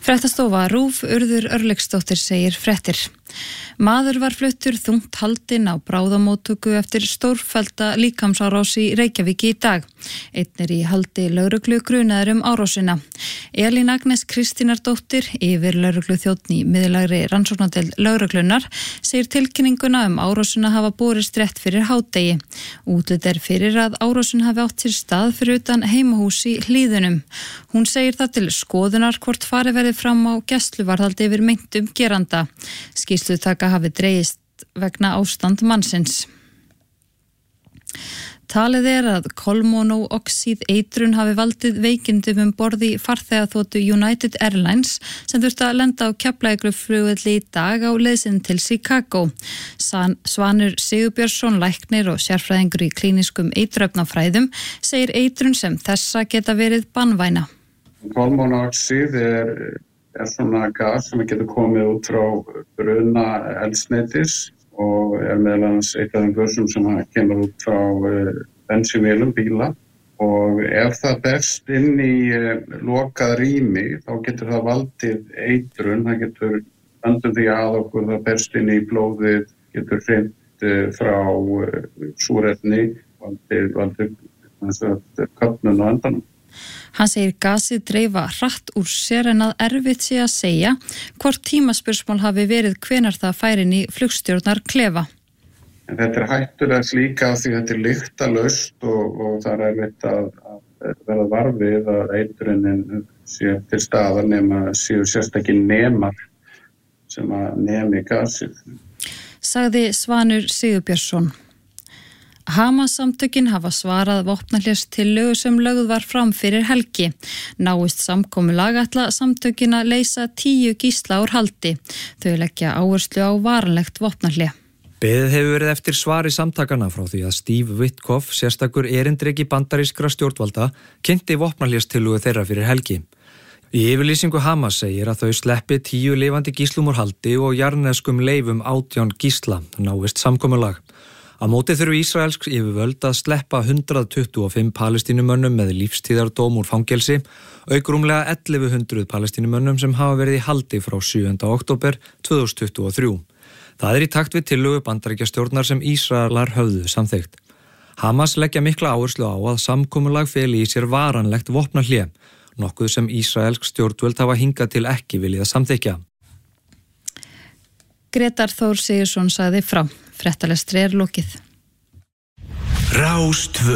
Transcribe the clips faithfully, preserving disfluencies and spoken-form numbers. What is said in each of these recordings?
Fréttastofa RÚV Urður Örlygsdóttir segir fréttir. Maður var fluttur þungt haldinn á bráðamóttöku eftir stórfellda líkamsárás í Reykjavík í dag. Einn er í haldi lögreglu grunaður um árásina. Elín Agnes Kristínardóttir, yfir lögregluþjónn í miðlægri rannsóknardeild lögreglunar, segir tilkynninguna um árásina hafa borist rétt fyrir hádegi. Útlit er fyrir að árásin hafi átt sér stað fyrir utan heimahús í Hlíðunum. Hún segir það til skoðunar hvort farið verið fram á gæsluvarðhaldi yfir meintum geranda. Skýrslutaka hafi dregist vegna ástand mannsins. Talið er að kolmónóoxíð eitrun hafi valdið veikindum um borð í farþegaþotu United Airlines sem þurfti að lenda á Keflavíkurflugvelli í dag á leið sinni til Chicago. Svanur Sigurbjörnsson, læknir og sérfræðingur í klíniskum eiturefnafræðum, segir eitrun sem þessa geta verið banvæna. Kolmónóoxíð er, er svona gas sem getur komið út frá bruna eldsneytis og er meðal annars eitt af þeim gösum sem kemur út frá uh, bensínvélum bíla og ef það berst inn í uh, lokað rými þá getur það valdið eitrun, það getur öndum því að okkur það berst inn í blóðið, getur hreint uh, frá uh, súrefni valdið, valdið köfnun og endanum. Hann segir gasið dreifa hratt úr sér en að erfitt sé að segja hvort tímaspursmál hafi verið hvenær það færi inn í flugstjórnar klefa. En þetta er hættulegt líka því þetta er lyktarlaust og, og það er erfitt að, að vera varfið að eitrunin sé til staðar nema séu sérstakir nemar sem að nemi gasið. Sagði Svanur Sigurbjörnsson. Hamas-samtökin hafa svarað vopnahlérstillögu sem lögð var fram fyrir helgi. Náist samkomulag ætla samtökin að leysa tíu gísla úr haldi. Þau leggja áherslu á varanlegt vopnahlé. Beðið hefur verið eftir svari samtakana frá því að Steve Witkoff, sérstakur erindreki bandarískra stjórnvalda, kynnti vopnahlérstillögu þeirra fyrir helgi. Í yfirlýsingu Hamas segir að þau sleppi tíu lifandi gíslum úr haldi og jarðneskum leifum átján gísla, náist samkomulag. Á móti þurfi ísraelsk yfirvöld að sleppa hundrað tuttugu og fimm palestínumönnum með lífstíðardóm úr fangelsi, auk rúmlega ellefu hundruð palestínumönnum sem hafa verið í haldi frá sjöunda október tvö þúsund tuttugu og þrjú. Það er í takt við tillögu Bandaríkjastjórnar sem Ísraelar höfðu samþykkt. Hamas leggja mikla áherslu á að samkomulag feli í sér varanlegt vopnahlé, nokkuð sem ísraelsk stjórnvöld hafa hingað til ekki viljað samþykkja. Grétar Þór Sigurðsson sagði frá. Fréttalestri er lokið. Rás tvö.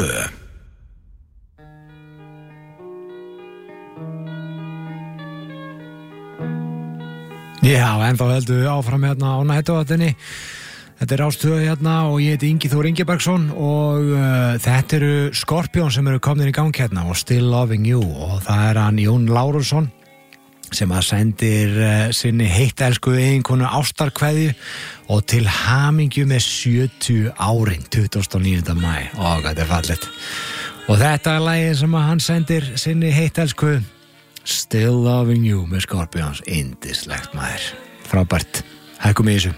Já, en þá heldum við áfram hérna á nætuvatninni. Þetta er Rás tvö hérna og ég heiti Ingi Þór Ingibergsson og uh, þetta eru Skorpjón sem eru komnir í gang hérna og Still Loving You og það er hann Jón Lárusson sem að sendir uh, sinni heitt elskuðu eiginkonu ástarkveðju og til hamingju með sjötíu árin tuttugasta og níunda maí. Ó, þetta er fallegt. Og þetta er lagið sem að hann sendir sinni heitt elskuðu Still Loving You með Scorpions. Indislegt maður. Frábært. Hækkum í þessu.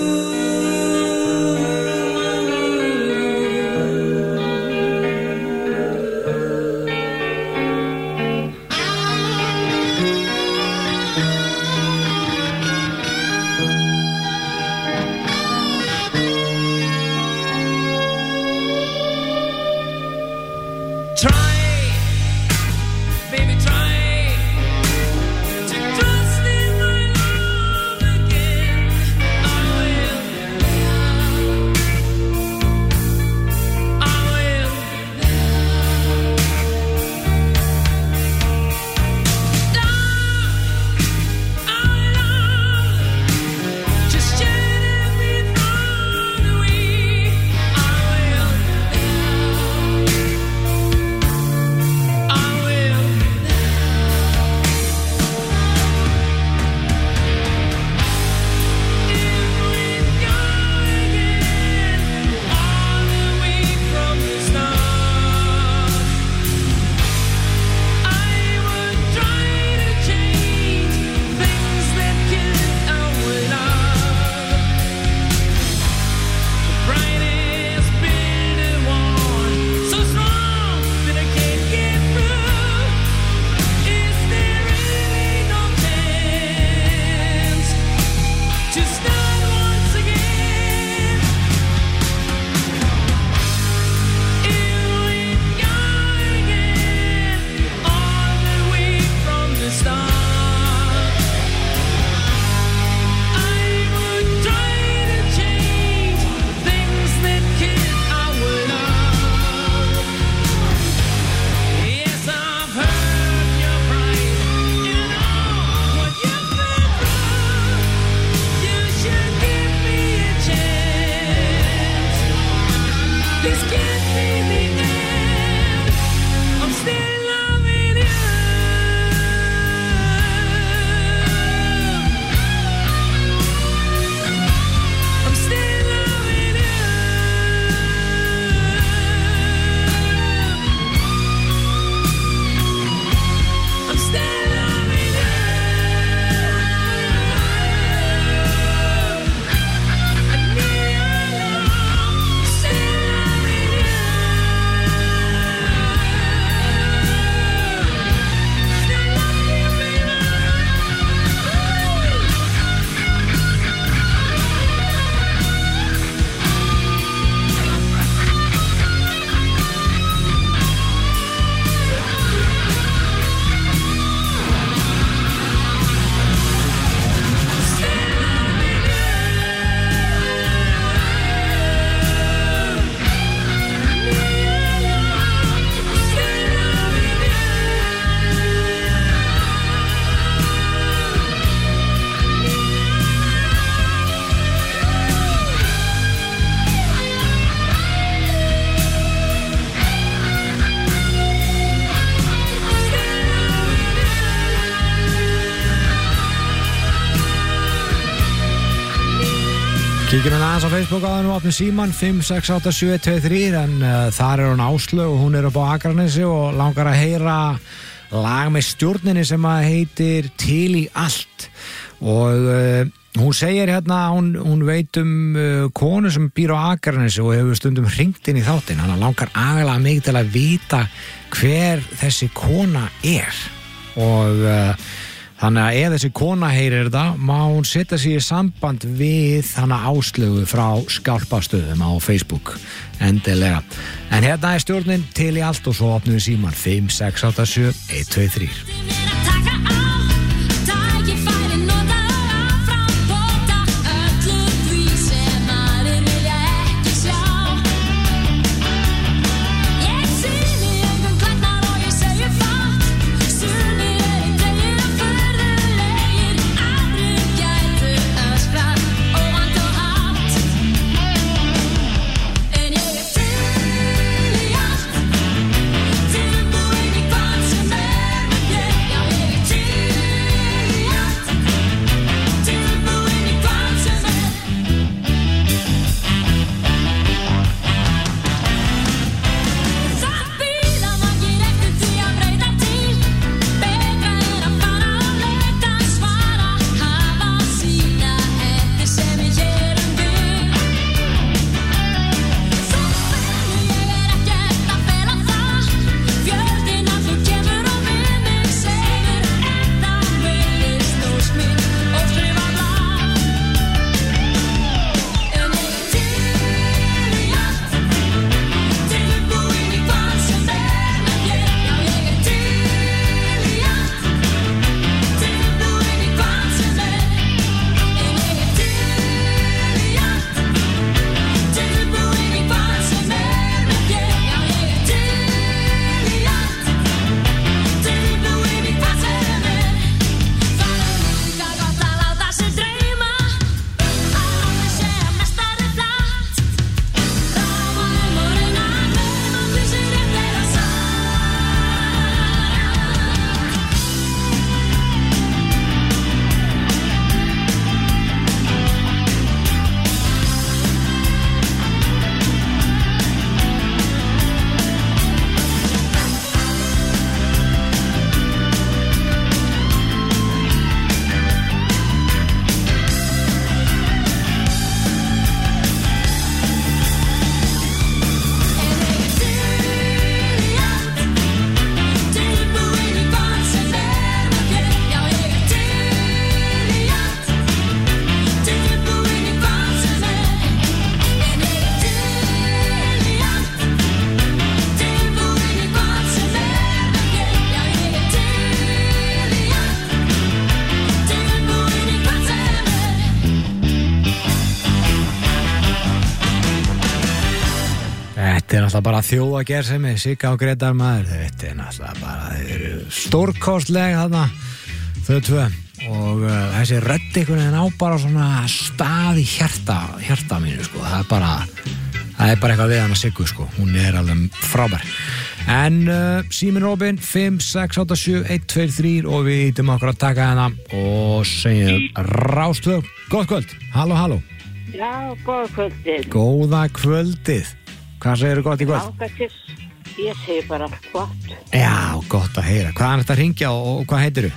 Kíkjum hérna aðeins á Facebook á þennum opnum síman fimm sex átta sjö eitt tvö þrjú en uh, þar er hún Áslaug og hún er upp á Akranesi og langar að heyra lag með stjórninni sem að heitir Til í allt og uh, hún segir hérna hún, hún veit um uh, konu sem býr á Akranesi og hefur stundum hringt inn í þáttinn, hann langar agalega mikið til að vita hver þessi kona er og uh, þannig að ef þessi kona heyrir þetta má hún setja sig í samband við hana Áslaugu frá Skálpastöðum á Facebook endilega. En hérna er stjórnin Til í allt og svo opnum við síman fimm sex átta sjö eitt tvö þrjú. Til Þetta er náttúrulega bara þjóðagersemi, Sigga og Grétar maður, þetta er náttúrulega bara, þeir eru stórkostleg þarna, þau tvö og uh, þessi rödd einhvern veginn á bara svona stað í hjarta, hjarta mínu sko, það er bara, það er bara eitthvað við hana Siggu sko, hún er alveg frábær. En uh, síminn Robin, fimm sex átta sjö eitt tveir þrír og við ítum okkur að taka hana og segjum Rástvö, gott kvöld, halló halló. Já, góða kvöldið. Góða kvöldið. Hvað segirðu gott í kvöld? Ágætis, ég segi bara allt gott. Já, gott að heyra. Hvað er þetta að hringja og, og hvað heitirðu?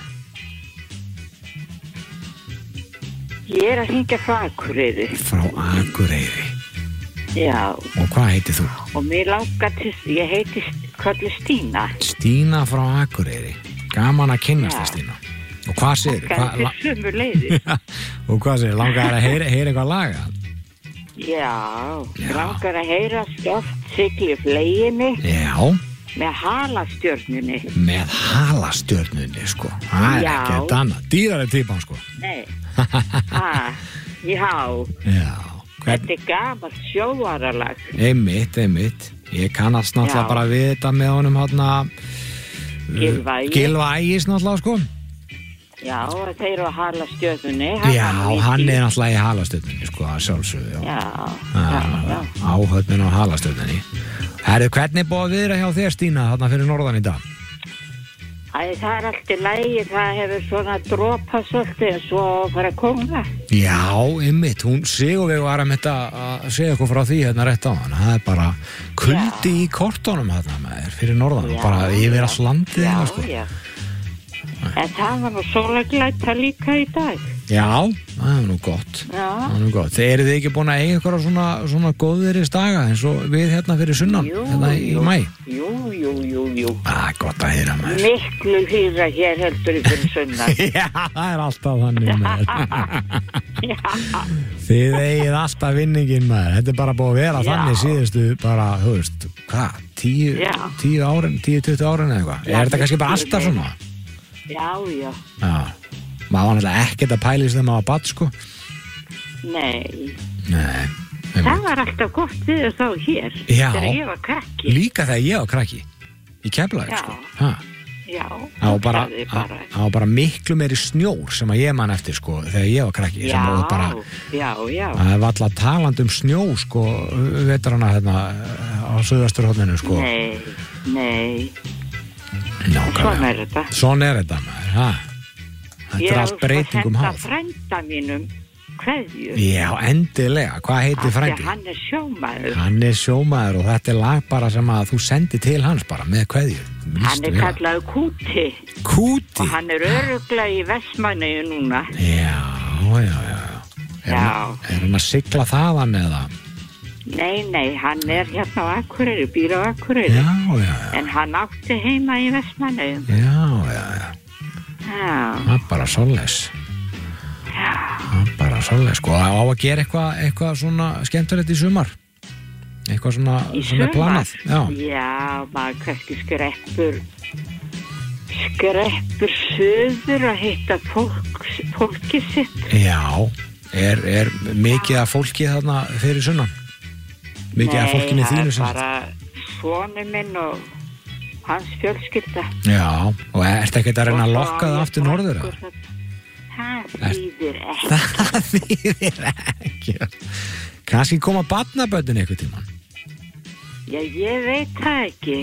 Ég er að hringja frá Akureyri. Frá Akureyri. Já. Og hvað heitir þú? Og mér langar til, ég heiti Köllu Stína. Stína frá Akureyri. Gaman að kynnast það Stína. Og hvað segirðu? Okkar til sömu leiðir. Og hvað segirðu? Langar að heyra, heyra eitthvað laga? Já, Já. Langar að heyra Stolt sigli fleginni. Já. Með halastjörnunni. Með halastjörnunni, sko. Það er ekkert annað. Dýrari típan, sko. Nei. ah, já. Já. Hvern... Þetta er gamalt sjóvaralag. Einmitt, einmitt. Ég kannast náttúrulega bara við þetta með honum hérna Gylfa Ægis. Gylfa Ægis náttúrulega, sko. Já, þeir eru að halastjörnunni. Já, hann er náttúrulega í halastjörnunni, sko, að sjálfsögðu. Já, já, já. Áhöfnin á halastjörnunni. Herru, hvernig er búið að viðra hjá þér, Stína, þarna fyrir norðan í dag? Æ, það er allt í lagi, það hefur svona dropað svolítið eins og að fara að koma. Já, einmitt, hún Sigurveig var að þetta að segja okkur frá því hérna rétt á hann. Það er bara kuldi já. Í kortunum þarna með þér fyrir norðan, já, bara yfir allt landið hérna, sko. Já, já. En það var nú sólaglæta líka í dag. Já, það er nú gott. Já. Það er nú gott. Þeir eru þið ekki búin að eiga ykkur á svona, svona góðviðris daga eins og við hérna fyrir sunnan, jú, hérna í jú, mæ? Jú, jú, jú, jú. Það er gott að heyra maður. Miklu hýra hér heldur í fyrir sunnan. Já, það er alltaf þannig maður. Já. Þið eigið alltaf vinningin maður. Þetta er bara búið að vera já. Þannig síðustu bara, þú veist, hvað, tíu, tíu árin, tíu, tuttugu árin eða eitthvað. Er þetta kannski bara alltaf svona? Já, já. Já, maður var náttúrulega ekkert að pælist þegar maður var barn, sko. Nei. Nei. Það var alltaf gott við þá hér. Já. Þegar ég var krakki. Líka þegar ég var krakki. Í Keflavík, sko. Ha. Já. Það var bara, bara, bara miklu meiri snjór sem að ég man eftir, sko, þegar ég var krakki. Já, bara, já, já. Það var alltaf talandi um snjó, sko, veitur hana hérna á Suðvesturhorninu, sko. Nei, nei. Nákvæmlega. Svona er þetta. Svona er þetta, maður, ha? Þetta er allt breytingum háð. Ég er að senda frænda mínum kveðju. Já, endilega. Hvað heitir frændi? Hann er sjómaður. Hann er sjómaður og þetta er lag bara sem að þú sendi til hans bara með kveðju. Hann er kallaður Kúti. Kúti? Og hann er örugglega í Vestmannaeyjum núna. Já, já, já. Er, já. Hann, er hann að sigla þaðan eða? Nei, nei, hann er hérna á Akureyri, býr á Akureyri. Já, já, já. En hann átti heima í Vestmannaeyjum. Já, já, já. Já. Það er bara svoleiðis. Já. Það er bara svoleiðis. Sko, á að gera eitthvað, eitthvað svona skemmtilegt í sumar? Eitthvað svona sem er planað? Já. Já, maður kannski skreppur, skreppur söður að hitta fólk, fólki sitt. Já, er, er mikið af fólki þarna fyrir sunnan? Mikið af fólkinu þínu sem... Nei, það er bara svoni minn og hans fjölskylda. Já, og ertu ekkert að reyna að lokka það aftur norður? Það þýðir ekki. Það þýðir ekki. Kannski koma barnaböndin einhver tímann? Já, ég veit það ekki.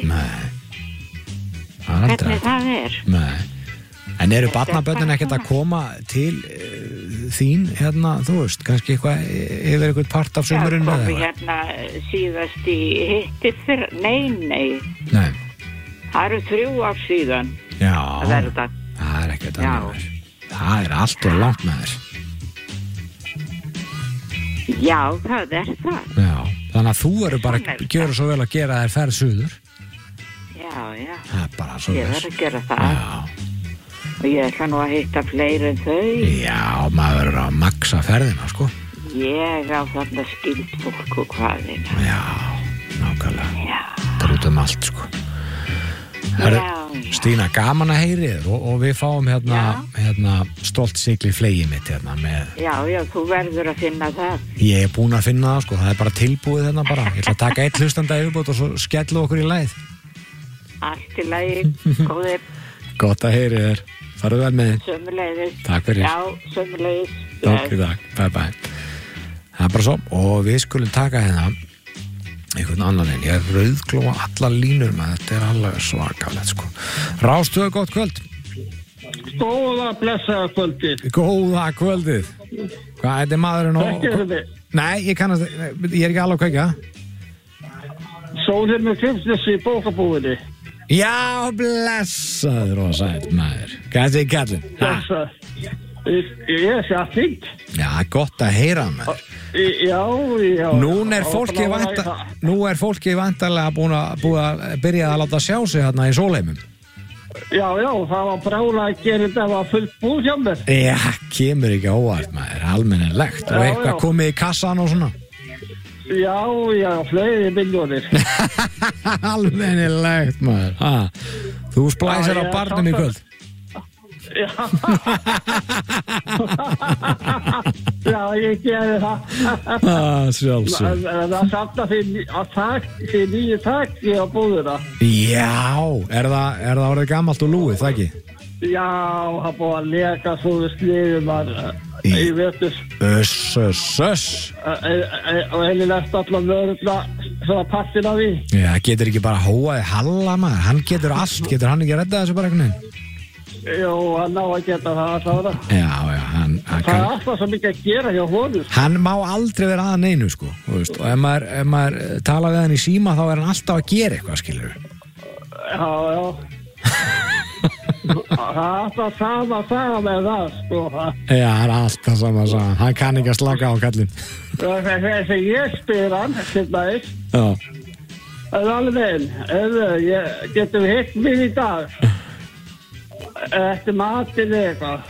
Nei. Hvernig það er? Nei. En eru barnaböndin ekkert að koma til uh, þín, hérna, þú veist, kannski eitthvað yfir eitthvað part af sumurinn? Já, komi hérna síðast í hitti fyrr, nei, nei. Nei. Það eru þrjú ár síðan. Já. Að verða. Það er ekkert annað. Það er allt og langt með þér. Já, það er það. Já, þannig að þú eru bara að gera svo vel að gera þér ferð suður. Já, já. Það er bara svo vel. Ég verð að gera það. Já. Og ég ætla nú að hitta fleiri en þau. Já, maður verður að maksa ferðina, sko. Ég á þarna skild fólk og hvaðina. Já, nákvæmlega. Já. Það er út um allt, sko. Heru, já. Stína, gaman að heyri þér og, og við fáum hérna, hérna stolt sigli flegið mitt hérna með... Já, já, þú verður að finna það. Ég er búin að finna það, sko, það er bara tilbúið hérna bara. Ég ætla að taka eitt hlustanda yfirbót og svo skellu okkur í lagið. Allt í lagi, góðir. Gott að heyri þér. Farðu vel með þið. Sömuleiðis. Takk fyrir. Já, sömuleiðis. Takk í dag. Bye bye. Það er bara svo. Og við skulum taka hérna einhvern annan en ég er rauðglóa allar línur með þetta er alveg svakalegt sko. Rástöðu, gott kvöld. Góða blessaða kvöldið. Góða kvöldið. Hvað, þetta er maðurinn og... Þekkir þið? Nei, ég kannast, ég er ekki alveg að kveikja. Sóðir með Kristinssi í bókabúinni. Já, blessaður og sætt maður. Hvað er kallinn? Blessaður. Ég, ég er sér að fint. Já, gott að heyra maður. Já, já. Nú er fólki vanta, nú er fólki vantarlega búin að, búin að byrja að láta sjá sig hérna í Sólheimum. Já, já, það var brála að gera þetta var fullt búð hjá mér. Já, kemur ekki óvart maður, almennilegt. Og eitthvað komið í kassan og svona. Já, já, fleiri miljónir. Almennilegt maður. Ha. Þú splæsir á barnum í kvöld. Já. Já, ég gerði það. Ah, sjálfsög. Það er samt að þið nýju takki á búðina. Já, er það, er það orðið gamalt og lúið, það ekki? Já, það búið að leka svo við sliðum að í vetur. Öss, öss, öss. Og heililegt allar vörðla svona partin af því. Já, getur ekki bara hóaði Halla maður, hann getur allt, getur hann ekki að redda þessu bara einhvern veginn? Jú, hann ná að geta það alltaf. Já, já, hann... hann það kann... er alltaf svo mikið að gera hjá honum. Hann má aldrei vera að neinu, sko. Veist, og ef maður, ef maður tala við hann í síma, þá er hann alltaf að gera eitthvað, skilur. Já, já. Það er alltaf sama saga með það, sko. Já, það er alltaf sama saga. Hann kann ekki að slaka á kallinn. Þegar ég spyr hann, til dæs. Já. Það er alveg einn. Getum við hitt mig í dag? Eftir matinn eitthvað.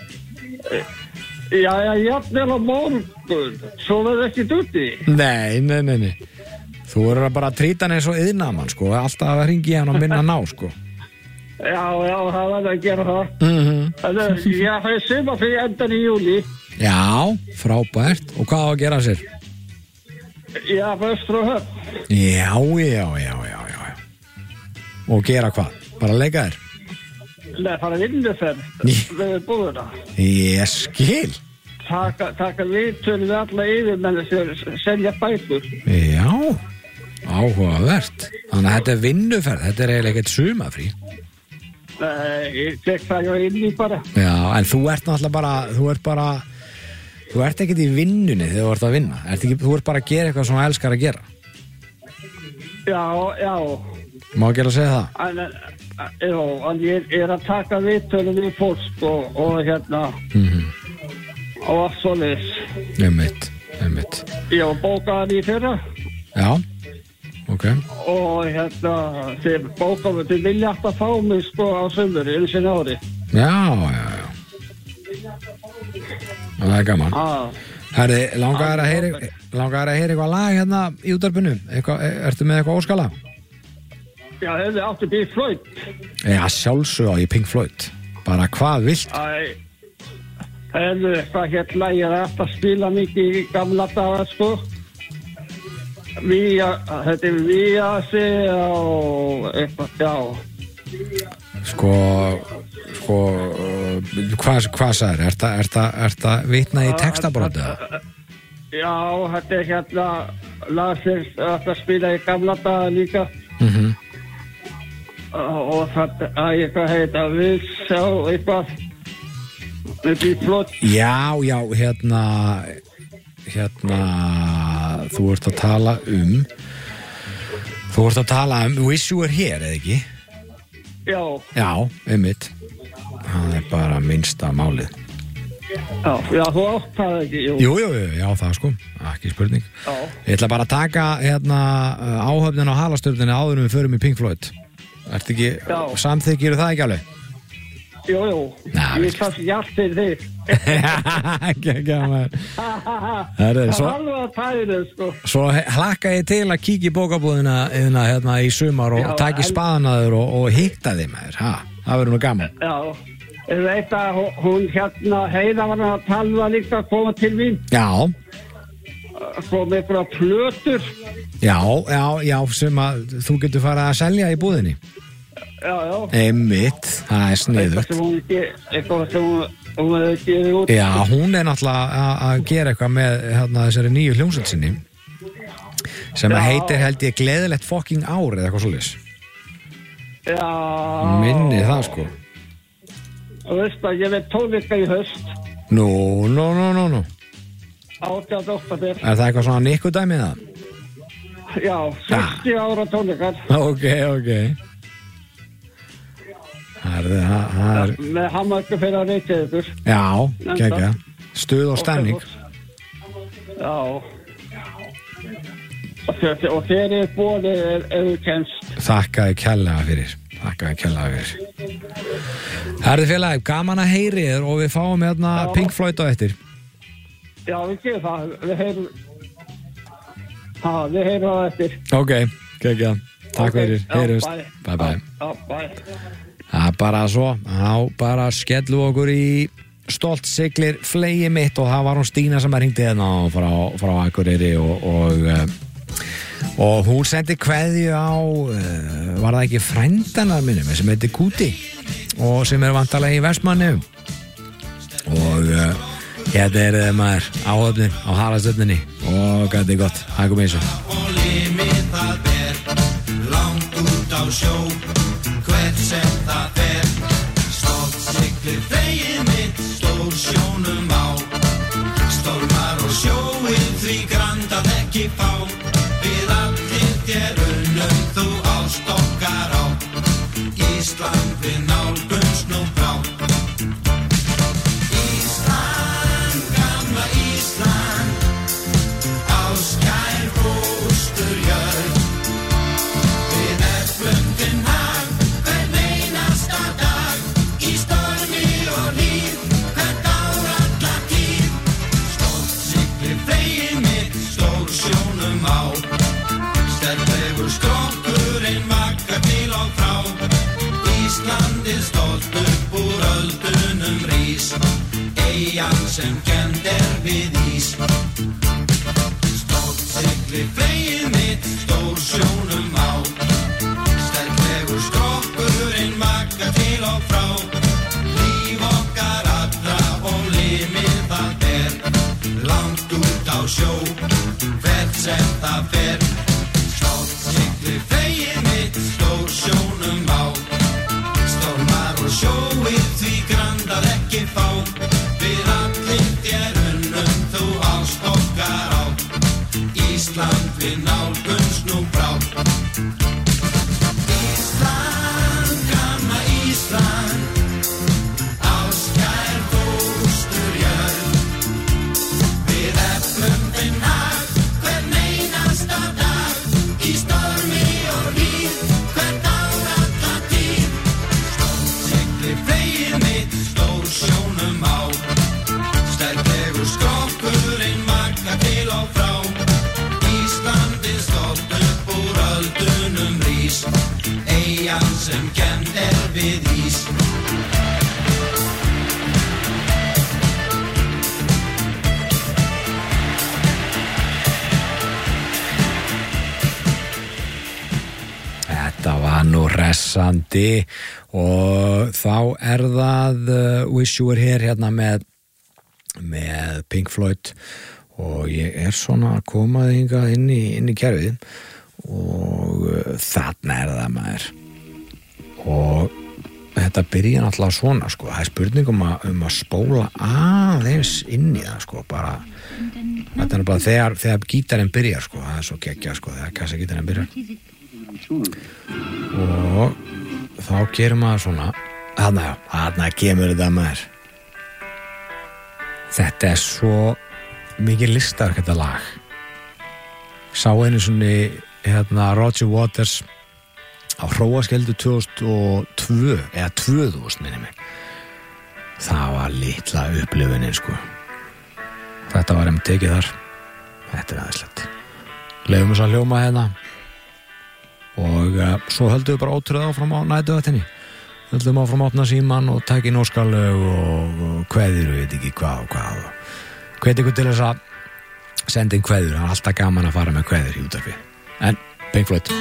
Já, já, jafnvel á morgun. Svo verður ekki dutti. Nei, nei, nei, nei. Þú verður bara að trýta hann eins og iðnamann, sko. Alltaf að ringi hann og minna ná, sko. Já, já, það verður að gera það. Mhm. Það er, já, það er sumarfrí endan í júli. Já, frábært. Og hvað á að gera sér? Já, vestur og höfn. Já, já, já, já, já. Og gera hvað? Bara leika þér? Nei, fara vinnuferð við búðuna. Ég skil. Taka, taka viðtölu við alla yfirmenn sem selja bækur. Já, áhugavert. Þannig að þetta er vinnuferð, þetta er eiginlega ekkert sumafrí. Nei, ég tek það já inn í bara. Já, en þú ert náttúrulega bara, þú ert bara, þú ert ekkert í vinnunni þegar þú ert að vinna. Ert ekki, þú ert bara að gera eitthvað sem þú elskar að gera. Já, já. Má ekki alveg segja það? En, já, en ég er að taka viðtölu við fólk og, og hérna, Mhm. og allt svoleiðis. Einmitt, einmitt. Ég var bókaðan í fyrra. Já, ok. Og hérna, þeir bókaðu til vilja alltaf fá mig sko á sömur, einu sinni ári. Já, já, já. Það er gaman. Ah. Herði, langar að heyra, langar að heyra eitthvað lag hérna í útvarpinu? Eitthvað, ertu með eitthvað óskala? Já, hefði átti Pink Floyd. Já, sjálfsög á ég Pink Floyd. Bara hvað vilt? Æ, hefði hvað hér lagið er alltaf að spila mikið í gamla daga, sko. Vía, þetta er Vía sig og eitthvað, já. Sko, sko, uh, hvað, hvað sagður? Er það, er það, er það vitna í textabróti? Já, þetta er hérna lag sem þetta spila í gamla daga líka. Mhm. Og þetta að eitthvað heita við sjá eitthvað með Pink Floyd. Já, já, hérna hérna þú ert að tala um þú ert að tala um Wish You Were Here, eða ekki? Já. Já, einmitt. Það er bara minnsta málið. Já, já, þú átt það ekki, jú. Jú, jú, jú, já, það sko, ekki spurning. Já. Ég ætla bara að taka hérna áhöfnin á halastjörninni áður en við förum í Pink Floyd. Ertu ekki, samþykkir það ekki alveg? Jú, jú, Já, ég þarf ekki allt fyrir þig. Ekki, ekki, maður. Það er Það svo, er alveg að tæra, sko. svo hlakka ég til að kíkja í bókabúðina hérna, hérna í sumar og Já, taki en- spaðanaður og, og hitta þig maður, ha, það verður nú gaman. Já, ég veit að hún- hún hérna, Heiða var að tala líka að koma til mín, Já, svo með einhverja plötur. já, já, já, sem að þú getur farið að selja í búðinni. Já, já. Einmitt, það er Eitthvað sniðugt. sem hún ge- eitthvað sem hún, hún hefði gefið út. Já, hún er náttúrulega að- að gera eitthvað með hérna, þessari nýju hljómsveit sinni sem að Já. heitir held ég Gleðilegt fucking ár eða eitthvað svoleiðis. Já. Minni það sko. Og veist að ég veit tónleika í höst, Nú, nú, nú, nú, nú. átjánda október. Er það eitthvað svona nikkudæmið það? Já, sextíu ára tónleikar. Ok, ok. Það er, það, það er, Með Hammarku fyrir að reykja ykkur. já, gegga. Stuð og stemning. Já. Og þér, og þér er bóði ef ef þú kemst. Þakkaði kærlega fyrir. Þakkaði kærlega fyrir. Herði félagi, gaman að heyri þér og við fáum hérna Já. Pink Floyd á eftir. Já, við gerum það. Við heyrum... Já, við heyrum það eftir. Ok, gegga. Takk Ok, fyrir, já, heyrjumst. bye. Bye bye. Já, bye. Það er bara svo, þá bara skellum við okkur í stolt siglir flegi mitt og það var hún Stína sem að ringdi hérna frá, frá Akureyri og, og, uh, og hún sendi kveðju á, uh, var það ekki frændanar minnum sem heitir Kúti og sem er vantarlega í Vestmanni og uh, hérna er það maður áhöfnin á Haraldsöfninni og gæti gott, það er komið eins og Og limið það ber langt út á sjó hvert sem það fer stolt siglir fleyið mitt stór sjónum á stormar og sjóið því grandað ekki fá við allir þér unnum þú ást okkar á Ísland við nálgumst nú brá Ísland, gamla Ísland áskær fósturjörð við eflum þinn hag hvern einasta dag í stormi og hlýð hvert ár alla tíð stolt siglir fleyið mitt stór sjónum á sterklegur skrokkurinn vaggar til og frá Íslandið stolt upp úr öldunum rís eyjan sem kennd er við ís stolt siglir fleyið mitt stór sjónum á sterklegur skrokkurinn vaggar til og frá líf okkar allra og limið það ber langt út á sjó hvert sem það fer stolt siglir fleyið mitt stór sjónum á stormar og sjóið því grandað ekki fá við allir þér unnum þú ást okkar á Ísland við nálgumst nú brá Ísland, gamla Ísland áskær fósturjörð við eflum þinn hag hvern einasta dag í stormi og hlýð hvert ár alla tíð stolt siglir fleyið mitt stór sjónum á sterklegur skrokkurinn vaggar til og frá Íslandið stolt upp úr öldunum rís eyjan sem kennd er við ís Þetta var nú hressandi og þá er það uh, Wish You Were Here hérna með, með Pink Floyd og ég er svona að koma þinga inn í, inn í kerfið og uh, þarna er það maður og þetta byrja náttúrulega svona sko, það er spurning um að, um að spóla aðeins inn í það sko, bara þetta er bara þegar, þegar gítarinn byrjar sko, það er svo geggja sko, þegar kassagítarinn byrjar og þá gerum maður svona þarna, þarna kemur þetta maður þetta er svo mikið listaverk þetta lag sá einu svona hérna Roger Waters á Hróarskeldu tvö þúsund og tvö eða tvö þúsund minni mig það var litla upplifunin sko. Þetta var einmitt tekið þar. Þetta er aðeinslegt. Leifum þess að hljóma hérna og uh, svo höldum við bara ótrúð áfram á nætuvættinni. Höldum áfram að opna síman og taka inn óskalög og, og kveðir og veit ekki hvað og hvað. Hvet ykkur til þess að senda inn kveður. Það er alltaf gaman að fara með kveður í útvarpi. En Pink Floyd.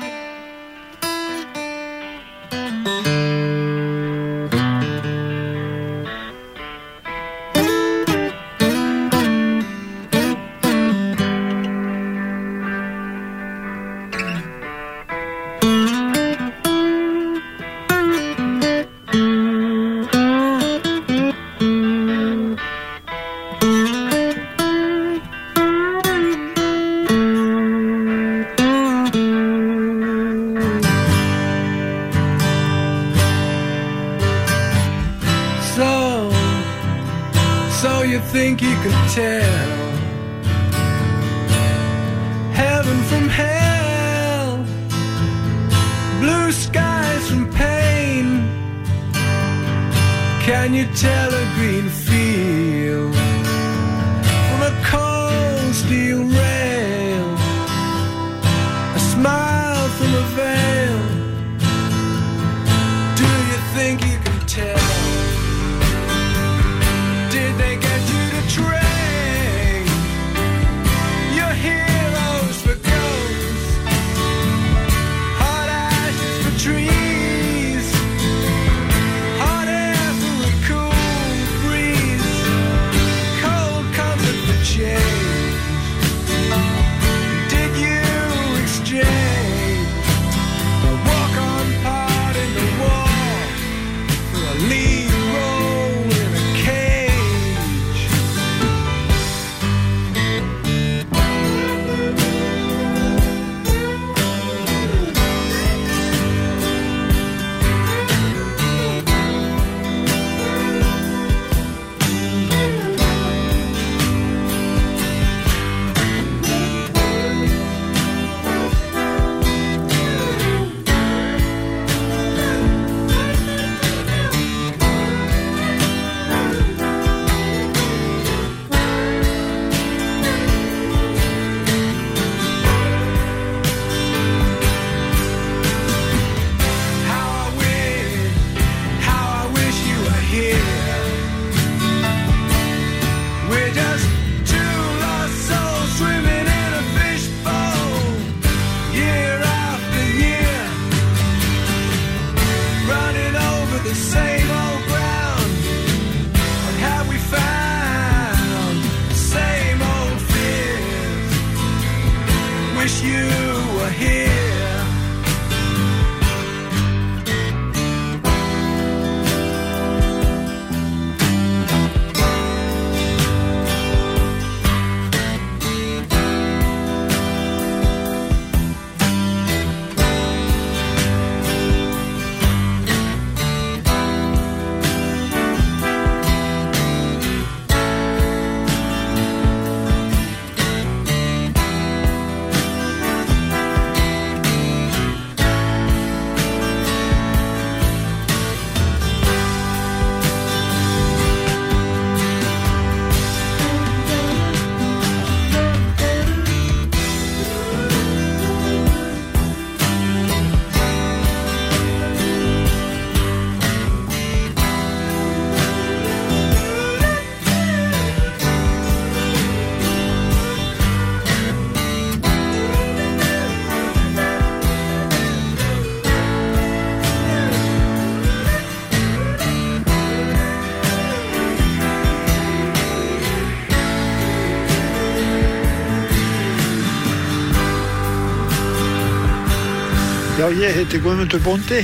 Já, ég heiti Guðmundur Bóndi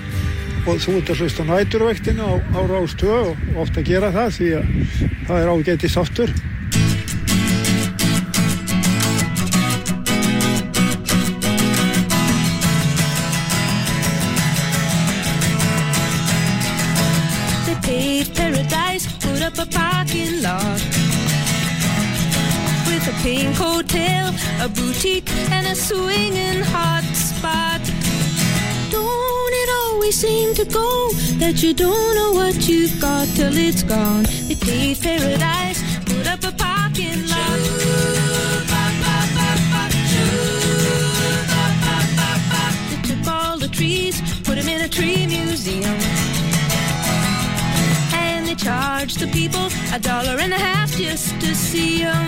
og þú ert að hlusta á næturvæktinu á, á Rás tvö og ofta að gera það því að það er ágætis þáttur. They paved paradise, put up a parking lot with a pink hotel, a boutique and a swinging hot spot. Don't it always always seem to go, that you don't know what you've got till it's gone. They paved paradise, put up a parking lot. They took all the trees, put them in a tree museum. And they charged the people a dollar and a half just to see them.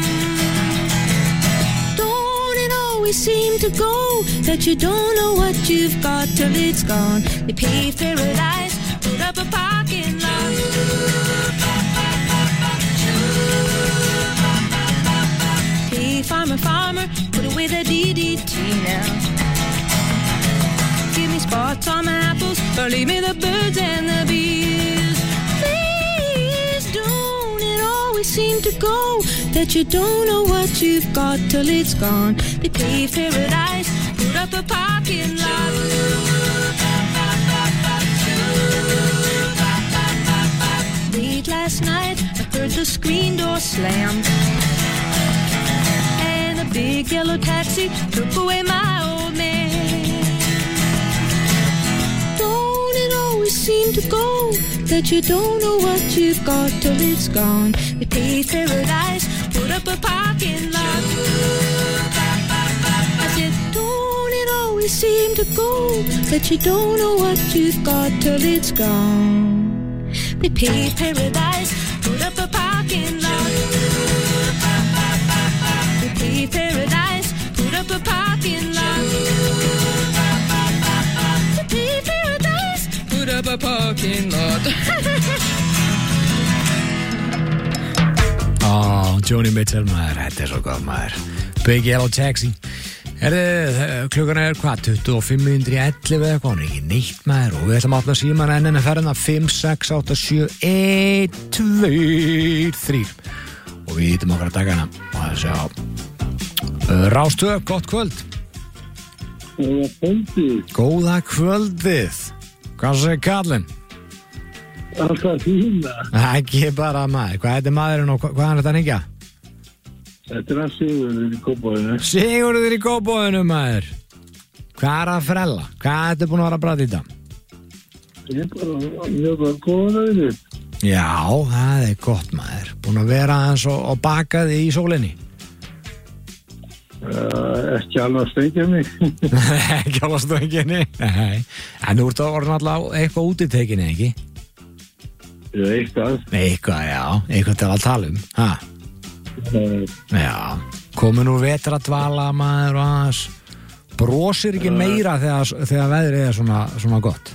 Don't it always seem to go, that you don't know what you've got till it's gone. They paved paradise, put up a parking lot. Hey, farmer, farmer, put away the D D T now. Give me spots on my apples, or leave me the birds and the bees. Please don't it always seem to go, that you don't know what you've got till it's gone. They paved paradise, put up a parking lot. Late last night, I heard the screen door slam, and a big yellow taxi took away my old man. Don't it always seem to go, that you don't know what you've got till it's gone. They paved paradise, put up a parking lot. I said, don't it always seem to go, that you don't know what you've got till it's gone. They paved paradise, put up a parking lot. They paved paradise, put up a parking lot. They paved paradise, put up a parking lot. Ó, Joni Mitchell, maður, þetta er svo góð, maður. Big Yellow Taxi. Herðu, klukkan er hvað, tuttugu og fimm mínútur í ellefu eða hvað, ekki neitt, maður, og við ætlum að opna síman enn en að ferðina fimm, sex, átta, sjö, eitt, tvö, þrjú og við hýtum okkar að dagana og það sjá uh, Rástöð, gott kvöld. Góða kvöldið. Góða kvöldið. Hvað segir kallinn? Alltaf fína. Ekki bara maður, hvað heitir maðurinn og hvað er þetta að hengja? Þetta er að Sigurður í Kópavoginum. Sigurður í Kópavoginum, maður. Hvað er að frella? Hvað er þetta búin að vera að brata í dag? Ég er bara að njóta góða veðrið. Já, það er gott, maður. Búin að vera aðeins og, og bakaði í sólinni. Uh, ekki alveg að steikja mig. Ekki alveg að steikja mig? Nei. En þú ert að orða alltaf eitthvað út í tekinni, ekki? Já, eitthvað. Eitthvað, já. Eitthvað til að tala um. Ha? Uh, já. Komu nú vetra dvala, maður, og aðeins. Brosir ekki meira þegar, þegar veðrið er svona, svona gott?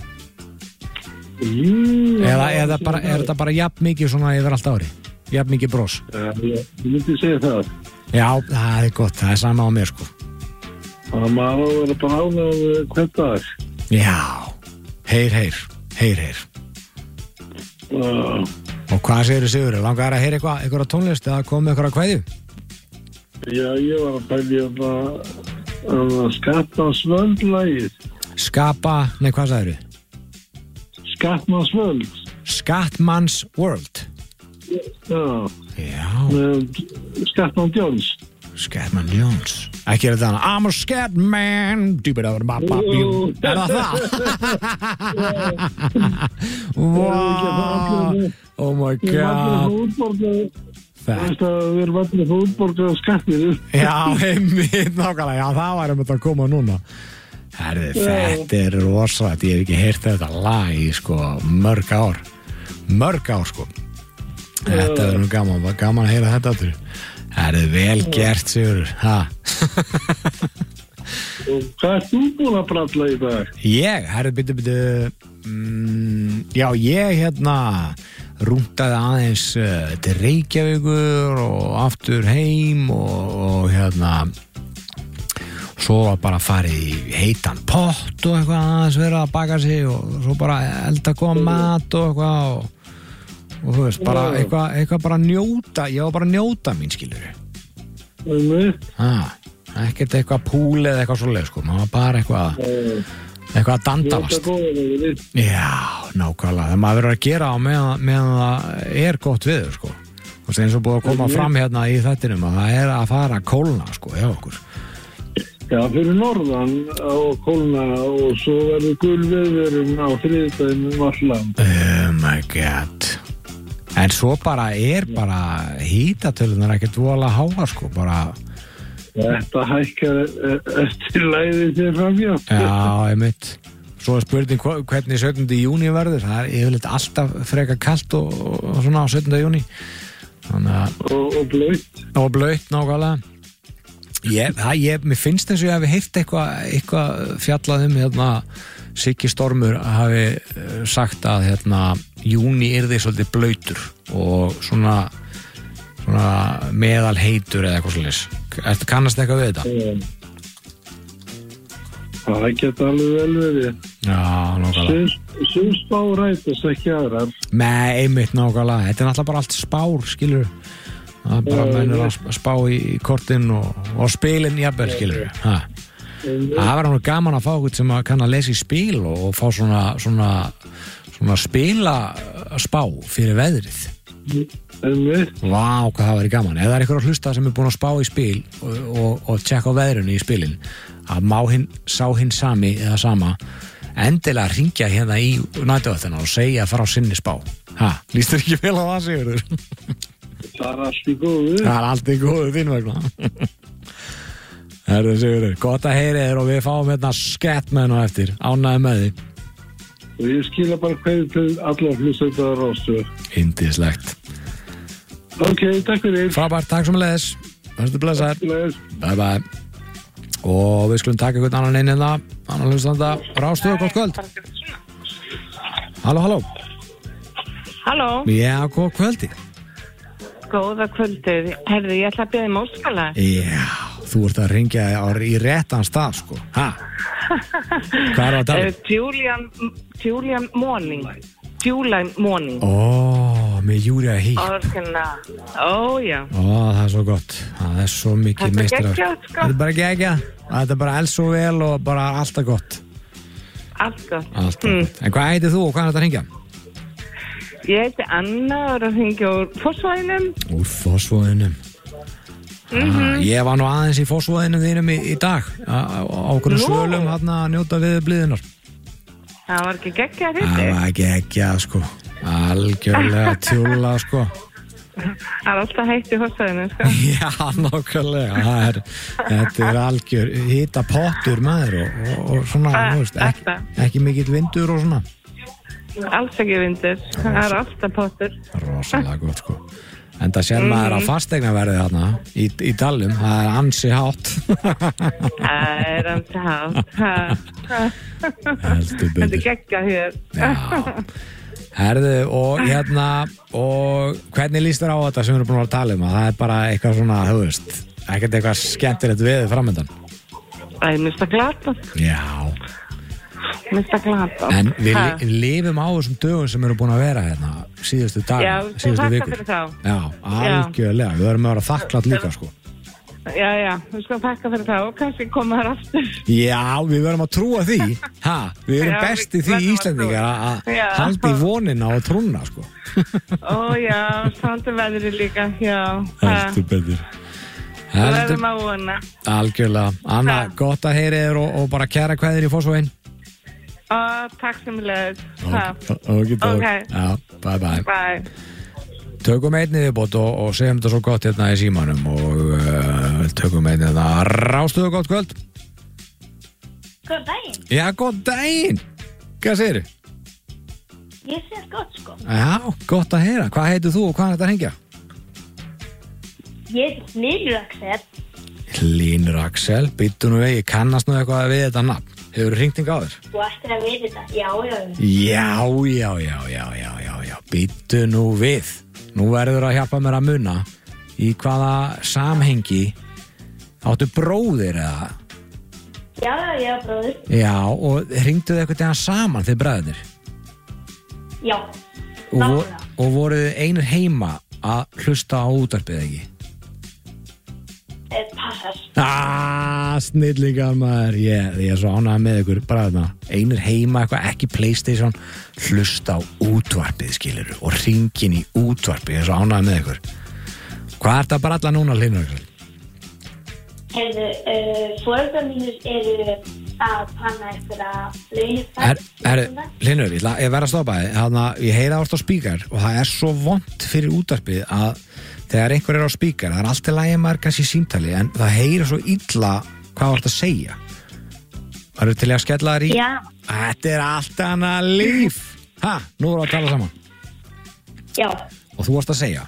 Jú. Eða, eða bara, er þetta bara jafn mikið svona yfir allt ári? Jafn mikið bros? Uh, ég myndi segja það. Já, það er gott, það er sama á mér, sko. Það maður að vera bara ánað hvern dag. Já, heyr, heyr, heyr, heyr. Uh, Og hvað segir þú, Sigurður? Langar að heyra eitthvað, eitthvað tónlist eða komið eitthvað að kveðju? já, ég var að pæli að Skattmanns völd-lagið. Skapa, nei, hvað sagðir þú? Skattmanns völd. Skattmanns World. Já. Já. Með Skattmann Jones. Scatman Jones. Ekki er þetta I'm a Scatman. Er það það? Wow. Oh my god. Við erum allir fótborgað á skattir. Já, heimitt nákvæmlega. Já, það var um þetta að koma núna. Herði, þetta er rosalegt. Ég hef ekki heyrt þetta lag í sko mörg ár. Mörg ár sko. Þetta er nú gaman, gaman að heyra þetta aftur. Það er vel gert, Sigurður. Ha? Og hvað er þú búin að bralla í dag? Ég, herri, byttu, byttu, mm, já, ég hérna rúntaði aðeins uh, til Reykjavíkur og aftur heim og, og hérna, svo var bara að fara í heitan pott og eitthvað aðeins vera að baka sig og svo bara elda góða mat og eitthvað og og þú veist, bara eitthvað, eitthvað bara njóta, ég var bara að njóta mín, skilur við. Ah, ekkert eitthvað púl eða eitthvað svoleið, sko, maður var bara eitthvað, eitthvað að dandalast. Já, nákvæmlega, það maður verður að gera á meðan, meðan það er gott viður, sko. Þú veist, eins og búið að koma fram hérna í þettinum að það er að fara að kólna, sko, hjá okkur. Já, fyrir norðan og kólna og svo verður gul viðvörun á þriðdaginn um all land. Oh my god. En svo bara er bara hítatölunar ekkert voðalega háar sko, bara... Þetta hækkar eftir læði til framjá. Já, einmitt. Svo er spurning hvernig sautjánda júní verður, það er yfirleitt alltaf freka kalt og, og svona á sautjánda júní. Þannig að... Og, og blöytt. Og blöytt, nákvæmlega. Ég, það, ég, mér finnst eins og ég hafi heyrt eitthvað eitthva fjallað um hérna, Siggi Stormur hafi sagt að hérna, júní yrði svolítið blöytur og svona, svona meðal heitur eða eitthvað svolítið. Ertu kannast eitthvað við þetta? Það geta alveg vel verið. Já, nákvæmlega. Sum spár rætast ekki aðrar. Nei, einmitt nákvæmlega. Þetta er náttúrulega bara allt spár, skilur. Það er bara mennur að spá í kortin og, og spilin jafnvel, skilur. Ha. Það var nú gaman að fá eitthvað sem að kann að lesa í spil og, og fá svona, svona, svona spila spá fyrir veðrið. Vá, hvað það væri gaman. Ef það er eitthvað að hlusta sem er búin að spá í spil og, og, og tjekka á veðrunni í spilin, að má hinn, sá hinn sami eða sama, endilega ringja hérna í nætuöðina og segja frá sinni spá. Ha, líst þér ekki vel á það, Sigurður? Það er allt í góðu. Það er allt í góðu þín vegna. Herðu, Sigurður, gott að heyri þér og við fáum hérna skett með hennu eftir. Ánægði með því. Og ég skila bara hverju til allar hlustendur á Rástvö. Yndislegt. Ok, takk fyrir. Frábært, takk sem leðis. Verður blessaður. Bye bye. Og við skulum taka einhvern annan inn hérna, annan hlustanda. Rástvö, gott kvöld. Halló, halló. Halló. Já, gott kvöldi. Góða kvöldið. Herði, ég ætla að bjóða í móskala. Já, þú ert að ringja í réttan stað, sko. Ha? Hvað er það að tala? Julian, Julian Morning. Julian Morning. Ó, með Júlia Hít. Orkina. Ó, já. Ó, það er svo gott. Það er svo mikið meistrar. Þetta er geggjað, sko. Þetta er bara geggjað. Þetta er bara alls svo vel og bara alltaf gott. Allt gott. Alltaf mm. gott. En hvað heitir þú og hvað er þetta að ringja? Ég heiti Anna og er að hringja úr Fossvoginum. Úr Fossvoginum. Mm-hmm. ah, Ég var nú aðeins í Fossvoginum þínum í, í dag á okkur svölum hann að njóta við blíðunar. Það var ekki geggjað hitti. Það var geggjað sko. Algjörlega tjúla sko. Það er alltaf heitt í Fossvoginum sko. Já, nákvæmlega. Það er, þetta er algjör hita pottur maður og, og, og svona, A, þú veist, ekki, ekki mikill vindur og svona. Alls ekki vindur, það er alltaf pottur. Rosalega gott sko. En það sér maður á fasteignaverði þarna í, í dalum, það er ansi hátt. Það er ansi hátt. Heldur betur. Þetta er geggjað hér. Já. Herðu, og hérna, og hvernig líst þér á þetta sem við erum búin að tala um? Það er bara eitthvað svona, þú veist, ekkert eitthvað skemmtilegt við framöndan. Það er mista glata. Já. Mista glata. En við li lifum á þessum dögum sem eru búin að vera hérna síðustu dag, já, síðustu vikur. Já, algjörlega. Við verðum að vera þakklátt líka, sko. Já, já, við skulum þakka fyrir það og kannski koma þar aftur. Já, við verðum að trúa því. Ha, við erum já, besti því Íslendingar að halda í vonina og trúna, sko. Ó, já, svolítið veðri líka, já. Heldur betur. Við verðum að vona. Algjörlega. Anna, ha. Gott að heyri þér og, og bara kæra kveðir í Fossvoginn. Ó, takk sem leðið. Ok, ok. Já, bye bye. Bye. Tökum einni viðbót og, og segjum þetta svo gott hérna í símanum og uh, tökum einni þetta. Rástöðu, gott kvöld. Góð daginn. Já, góð daginn. Hvað segirðu? Ég segir gott sko. Já, gott að heyra. Hvað heitir þú og hvað er þetta að hengja? Ég heiti Hlynur Axel. Hlynur Axel, býttu nú við, ég kannast nú eitthvað við þetta nafn. Hefur þú hringt hingað á þér? Þú ættir að við þetta, já, já, já. Já, já, já, já, já, já, já, býttu nú við. Nú verður að hjálpa mér að muna í hvaða samhengi áttu bróðir eða? Já, já, bróðir. Já, og hringduðu eitthvað þegar saman þið bræðinir? Já, og, vo og voruð þið einir heima að hlusta á útvarpið ekki? Eh, passar. Ah, snillingar maður. Ég, ég er svo ánægð með ykkur bræðina. Einir heima eitthvað, ekki PlayStation, hlusta á útvarpið skilur og hringin í útvarpið. Ég er svo ánægð með ykkur. Hvað er þetta bara alla núna, Hlynur? Heyrðu, uh, foreldrar mínir eru að panna einhverja launifæð. Er, er, Linur, ég, ég verð að stoppa þig. Þannig að ég heyra ást á spíkar og það er svo vont fyrir útvarpið að þegar einhver er á spíkar, það er alltaf lægi maður kannski í símtali, en það heyra svo illa hvað þú ert að segja. Það eru til að skella þér í? Já. Þetta er allt annað líf. Ha, nú erum við að tala saman. Já. Og þú varst að segja?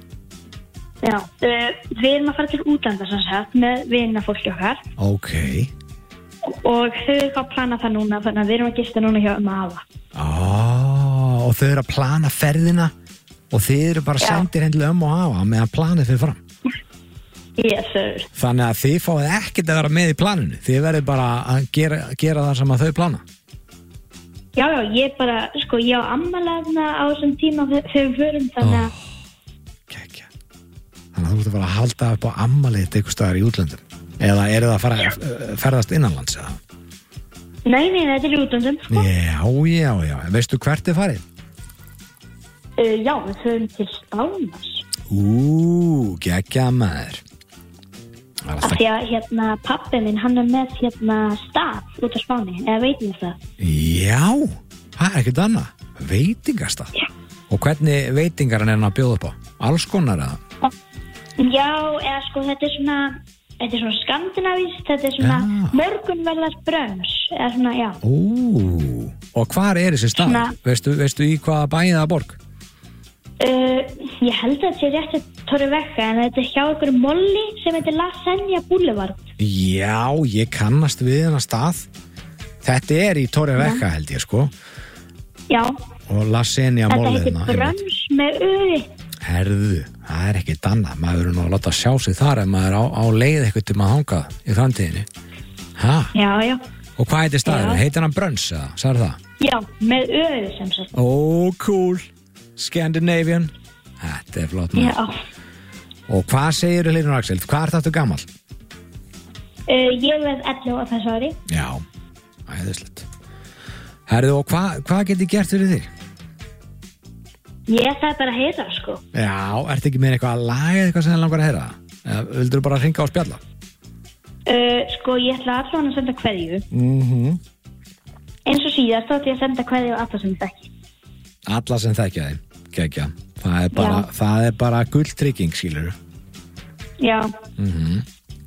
Já, uh, við erum að fara til útlanda sem sagt með vinafólki okkar. Ok. Og þau eru að plana það núna, þannig að við erum að gista núna hjá ömmu afa. Ó, og þau eru að plana ferðina og þið eru bara sendir henni til ömmu og afa meðan planið fyrir fram. Yes, sir. Þannig að þið fáið ekkert að vera með í planinu. Þið verður bara að gera, gera það sem að þau plana. Já, já, ég bara, sko, ég á ammalegna á þessum tíma þegar við förum, þannig að... Þannig að þú ert að fara að halda upp á ammalið eitthvað staðar í útlöndum. Eða eru það að fara að ferðast innanlands? Eða? Nei, nei, þetta er í útlöndum, sko. Já, já, já. Veistu hvert þið farið? Uh, já, við förum til Spánar. Ú, geggjað maður. Af því að, hérna, pabbi minn, hann er með, hérna, stað út á Spáni, eða veitingastað. Já, það er ekkert annað. Veitingastað? Já. Og hvernig veitingar hann er hann að bjóða upp á? Alls konar eða? Já, eða sko þetta er svona þetta er svona skandinavískt, þetta er svona ja. morgunverðar brönns, eða svona, já. Ú, og hvar er þessi stað? Svona, veistu, veistu í hvaða bæ eða borg? Uh, ég held að þetta sé rétt að Torrevecca, en þetta er hjá ykkur molli sem heitir La Senja Boulevard. Já, ég kannast við hennar stað. Þetta er í Torrevecca ja. held ég, sko. Já. Og La Senja molli. Þetta heitir brönns með öði. Herðu, það er ekkert annað. Maður verður nú að láta sjá sig þar ef maður á, á leið eitthvað til maður hanga í framtíðinni. Ha? Já, já. Og hvað heitir staðurinn? Heitir hann Brönns eða? Sagði það? Já, með öði sem sagt. Ó, cool. Scandinavian. Þetta er flott maður. Já. Og hvað segir þú, Linur Axel? Hvað er þetta gammal? Uh, ég veð ellefu á þessu ári. Já, æðislegt. Herðu, og hvað hva get ég gert fyrir þig? Ég ætlaði bara að heyra, sko. Já, ertu ekki með eitthvað að laga eitthvað sem það langar að heyra? Eða vildur þú bara hringa og spjalla? Uh, sko, ég ætlaði allavega að senda kveðju. Mhm. Eins og síðast þátti ég að senda kveðju á alla sem þekki. Alla sem þekkja þig, geggja. Það er bara, það er bara gulltrygging, skilur. Já. Mhm.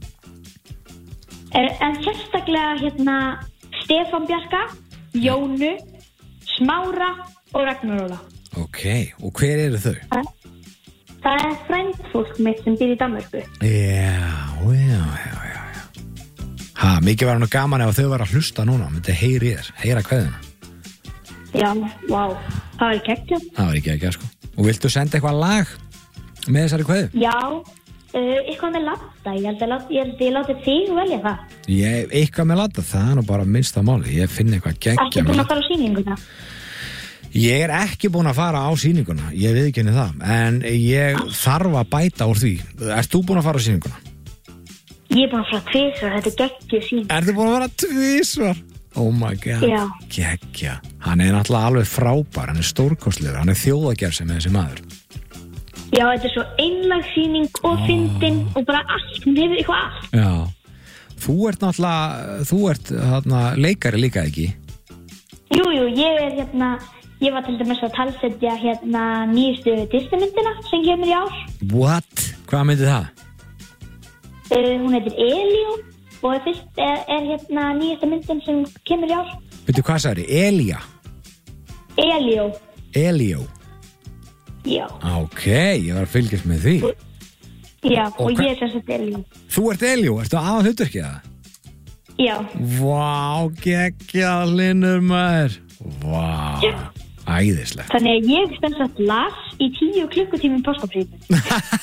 Er, en sérstaklega, hérna, Stefán Bjarka, Jónu, Smára og Ragnar Óla. Ok, og hver eru þau? Það, það er frændfólk mitt sem býr í Danmörku. Já, já, já, já, já. Ha, mikið var hann gaman ef þau var að hlusta núna, myndi heyri þér, heyra kveðina. Já, vá, það var ekki ekki. Það var ekki ekki, sko. Og viltu senda eitthvað lag með þessari kveðu? Já, uh, eitthvað með Latta, ég held að ég, ég láti þig velja það. Ég, eitthvað með Latta, það er nú bara minnsta máli, ég finn eitthvað geggja. Ertu búin að fara á sýninguna? Ég er ekki búin að fara á sýninguna, ég veit ekki henni það, en ég þarf að bæta úr því. Ert þú búin að fara á sýninguna? Ég er búin að fara tvisvar, þetta er geggju sýning. Ertu búin að fara tvisvar? Oh my god, já. Geggja. Hann er náttúrulega alveg frábær, hann er stórkostlegur, hann er þjóðagerð sem er þessi maður. Já, þetta er svo einlag sýning og oh. fyndin og bara allt, hún hefur eitthvað allt. Já, þú ert náttúrulega, þú ert þarna, leikari líka ekki? Jú, jú, ég er hérna... Ég var til dæmis að talsetja hérna nýjustu Disney-myndina sem kemur í ár. What? Hvað myndi það? Uh, hún heitir Elio og er, fyrst, er, er hérna nýjustu myndin sem kemur í ár. Veitu hvað sagði? Elia? Elio. Elio? Já. Ok, ég var að fylgjast með því. Já, og, og ég er sem sagt Elio. Þú ert Elio? Ertu aðað hlutverkið það? Já. Vá, geggja Linur maður. Vá. Já. Æðislegt. Þannig að ég sem sagt las í tíu klukkutímum páskapríðin.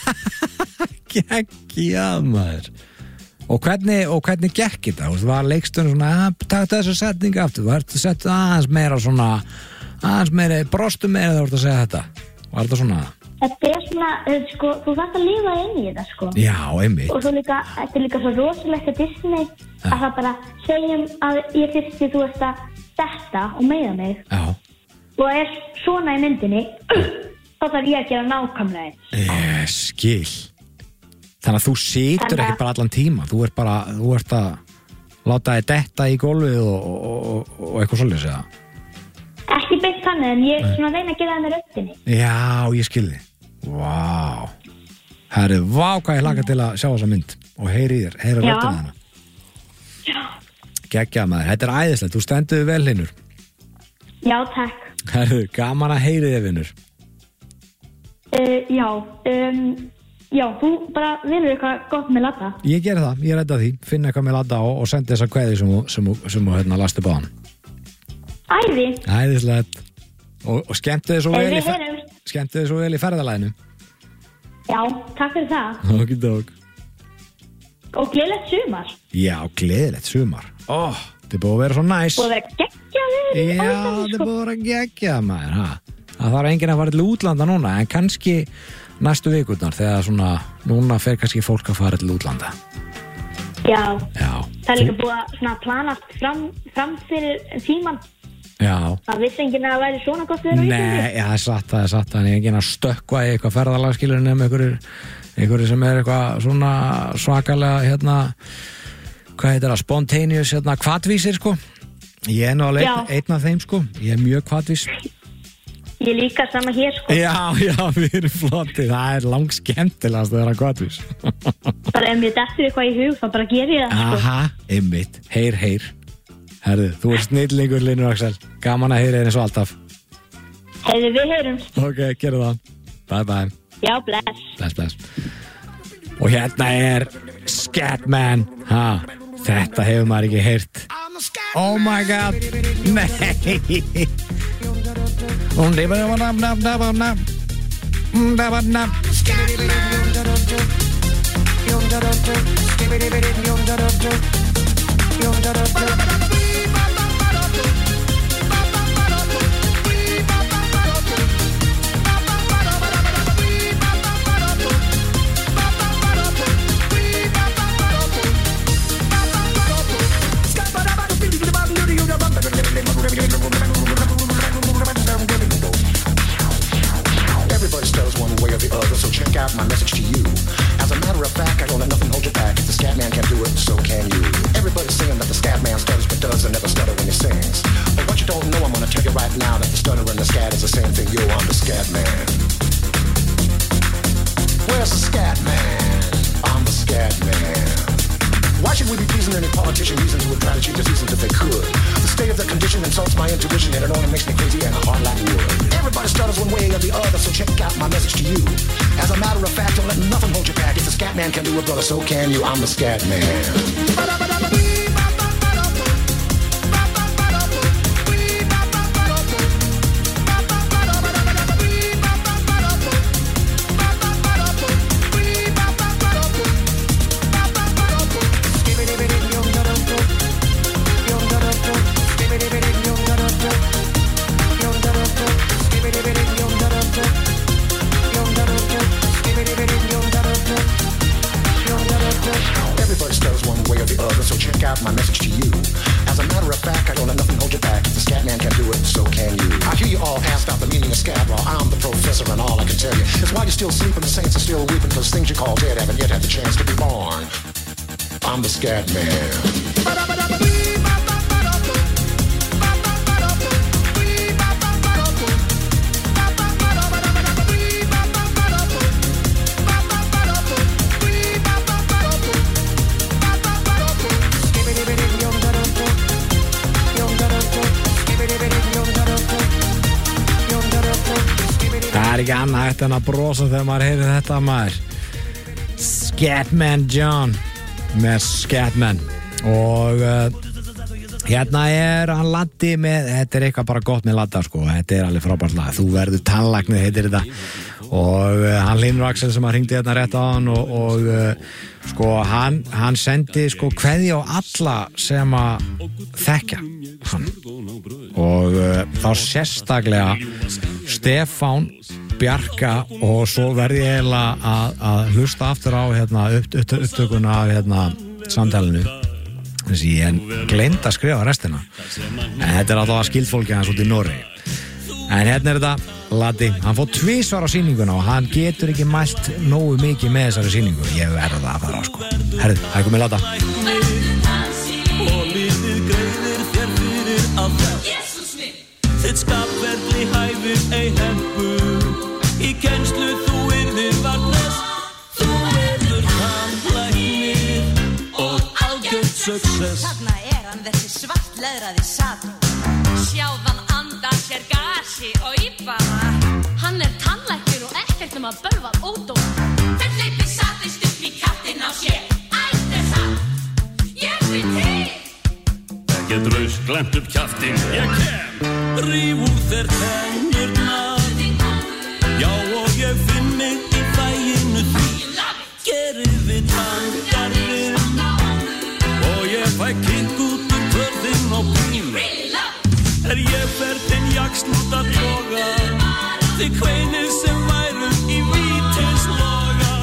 Geggjað maður. Og hvernig, og hvernig gekk þetta? Þú var leikstunum svona, að taka þessu setningu aftur, þú ert að setja aðeins meira svona, aðeins meira, brostu meira þegar þú ert að segja þetta. Var þetta svona? Þetta er svona, sko, þú þarft að lifa inn í þetta, sko. Já, einmitt. Og svo líka, þetta er líka svo rosalegt að Disney, ja. að það bara segjum að ég fyrsti þú ert að detta og meiða mig. Já. Og er svona í myndinni, þá þarf ég að gera nákvæmlega eins. Ég skil. Þannig að þú situr ekki bara allan tíma, þú ert bara, þú ert að láta þið detta í gólfið og, og, og, og eitthvað svolítið, eða? Ekki beint þannig, en ég er svona að reyna að gera það með röddinni. Já, ég skilði. Vá. Herri, vá hvað ég hlakka til að sjá þessa mynd og heyri í þér, heyri röddina hana. Já. Gekkja maður, þetta er æðislegt, þú stendur vel Hlynur. Já, takk. Herri, gaman að heyri þér, vinur. Uh, já, um... Já, þú bara vilur eitthvað gott með Ladda. Ég geri það, ég redda því, finna eitthvað með Ladda og, og sendi þessa kveði sem þú sem, sem, hérna lasti báðan. Æði. Æðislegt. Og, og skemmtu þið svo vel í fer... skemmtu þið svo vel í ferðalaginu. Já, takk fyrir það. Okki dók. Og gleðilegt sumar. Já, gleðilegt sumar. Ó, oh, þetta er búið að vera svo næs. Búið að vera geggjað. Já, þetta er búið að vera geggjað maður, ha. Það þarf enginn að fara til útlanda núna, en kannski næstu vikurnar þegar svona, núna fer kannski fólk að fara til útlanda. Já. Já. Það er líka búið að svona planast fram, fram fyrir tíman. Já. Það vissi enginn að það væri svona gott við erum í Íslandi. Nei, já, það er satt, það er satt, þannig enginn að stökkva í eitthvað ferðalagskilur nefnum einhverjir, einhverjir sem er eitthvað svona svakalega, hérna, hvað heitir það, spontaneous, hérna, hvatvísir, sko. Ég er nú alveg einn, einn af þeim, sko. Ég er mjög hvatvís. Ég líka sama hér, sko. Já, já, við erum flotti. Það er langt skemmtilegast að vera hvatvís. Bara ef mér dettur eitthvað í hug, þá bara ger ég það, sko. Aha, einmitt. Heyr, heyr. Herðu, þú er snillingur, Hlynur Axel. Gaman að heyra þér eins og alltaf. Heyrðu, við heyrum. Ok, gerum það. Bye, bye. Já, bless. Bless, bless. Og hérna er Scatman. Ha, þetta hefur maður ekki heyrt. Oh my god. Nei. Und det var nam nam nam nam. Det var nam. Everybody stutters one way or the other, so check out my message to you. As a matter of fact, I don't let nothing hold you back. If the scat man can do it, so can you. Everybody's saying that the scat man stutters but does and never stutter when he sings. But what you don't know, I'm gonna tell you right now that the stutter and the scat is the same thing. Yo, I'm the scat man. Where's the scat man? I'm the scat man. Why should we be pleasing any politician reasons who would try to cheat diseases if they could? The state of their condition insults my intuition and it only makes me crazy and a heart like wood. Everybody stutters one way or the other, so check out my message to you. As a matter of fact, don't let nothing hold you back. If the scat man can do it, brother, so can you. I'm the scat man. My message to you. As a matter of fact, I don't let nothing hold you back. If the scat man can do it, so can you. I hear you all ask out the meaning of scat. Well, I'm the professor, and all I can tell you is why you're still sleeping, the saints are still weeping, because things you call dead haven't yet had the chance to be born. I'm the scat man. Það er ekki annað eftir en að brosa þegar maður heyrir þetta maður. Scatman John með Scatman og uh, hérna er hann Laddi með, þetta er eitthvað bara gott með Ladda sko, þetta er alveg frábært lag, þú verður tannlæknir heitir þetta og uh, hann Hlynur Axel sem að hringdi hérna rétt á hann og, og uh, sko hann, hann sendi sko kveðja á alla sem að þekkja hann og uh, þá sérstaklega Stefán Bjarka og svo verði ég eiginlega að, að hlusta aftur á hérna, upp, upp, upptökuna af hérna, samtalinu þess að ég gleymd að skrifa restina en þetta er alltaf skildfólki hans út í Noregi En hérna er þetta Laddi, hann fór tvisvar á sýninguna og hann getur ekki mælt nógu mikið með þessari sýningu. Ég verða að fara, sko. Herðu, það er komið Ladda. Og lífið greiðir þér fyrir allt. Þitt skapverðli hæfir ei hempu. Í kennslu þú yrðir varnes. Þú yrður tannlæknir og algjört success. Þarna er hann þessi svartleðraði Saturn. Sjáðan anda sér gasi og íbara. Hann er tannlæknir og ekkert um að bölva ódóm. Þeir hleypi satist upp í kattinn á sér. Ætt er satt, ég vil til. Ekkert raus glemt upp kjaftinn, ég kem. Ríf úr þér tennurnar. Já og ég finn mig í fæinu því. Gerið við tanngarðinn. Og ég fæ kink út úr kvörðinn og bíl. Er ég ferðinn jaksl út að toga. Þið kveinir sem værum í vítisloga.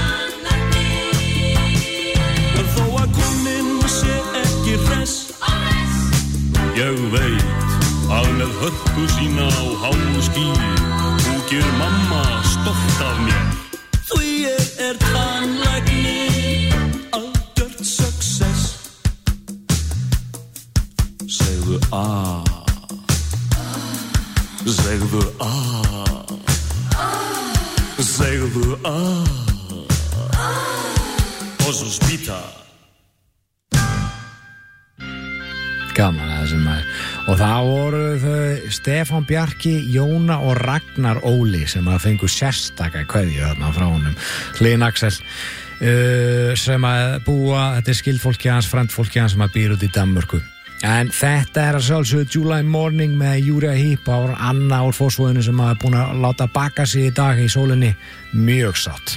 En þó að konin sé ekki hress. Ég veit að með hörku sína á háu skýi húkir mamma stolt af mér. Því ég er tannlæknir, algjört success. Segðu að Segðu að Segðu að Og svo spýta. Gaman að þessum maður. Og það voru þau Stefán Bjarki, Jóna og Ragnar Óli sem að fengu sérstaka kveðju þarna frá honum. Hlyn Axel uh, sem að búa, þetta er skildfólki hans, frendfólki hans sem að býr út í Danmörku. En þetta er að sjálfsögðu July Morning með Júria Heep og Anna úr Fossvoginum sem hafa búin að láta baka sig í dag í sólinni. Mjög sátt.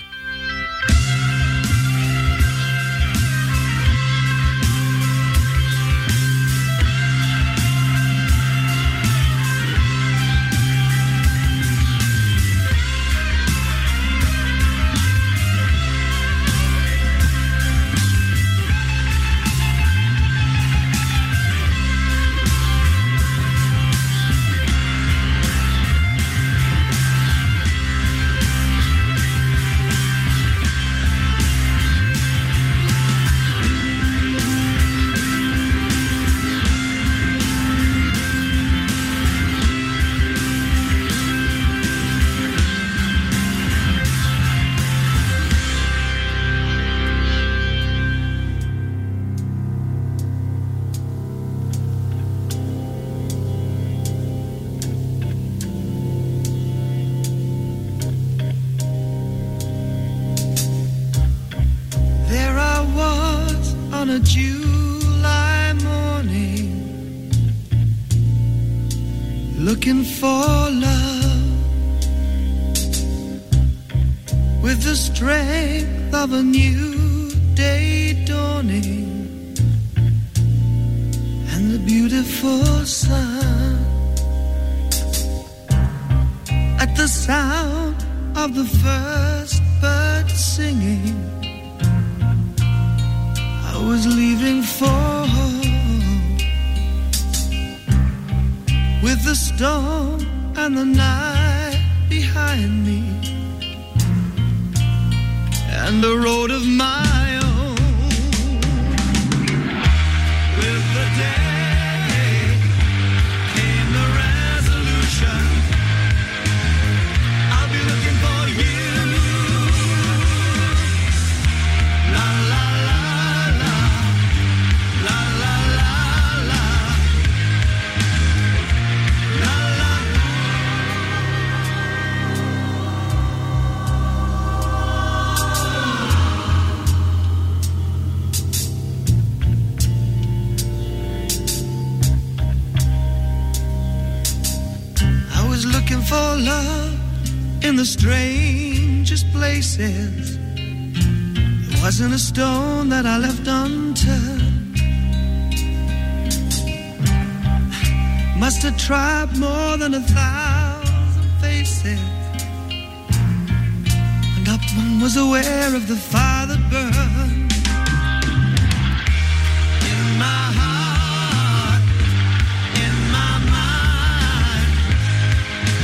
Looking for love with the strength of a new day dawning and the beautiful sun. At the sound of the first bird singing, I was leaving for home. With the storm and the night behind me and a road of my own. With the day came the resolution. I'll be looking for you. La la la la, la la la la. Looking for love in the strangest places. It wasn't a stone that I left unturned. Must have tried more than a thousand faces, and not one was aware of the fire that burned in my heart, in my mind.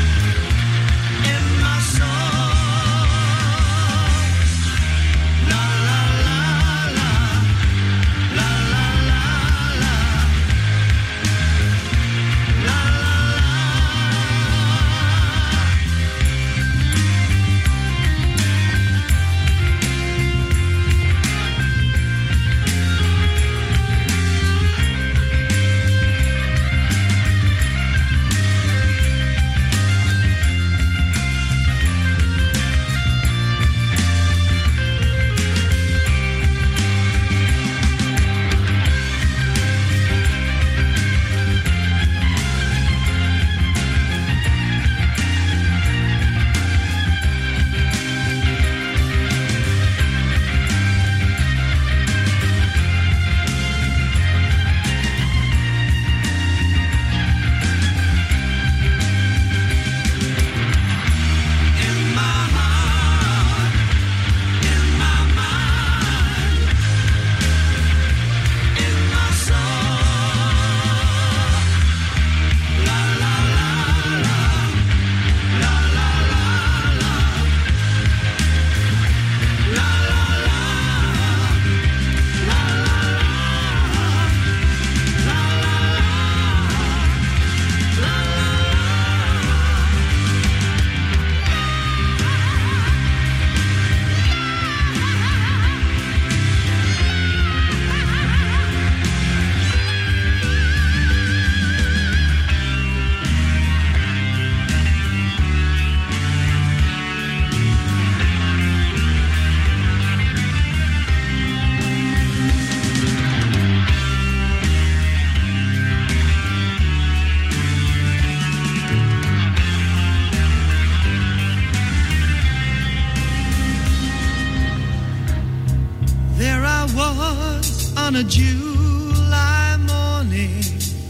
a July morning,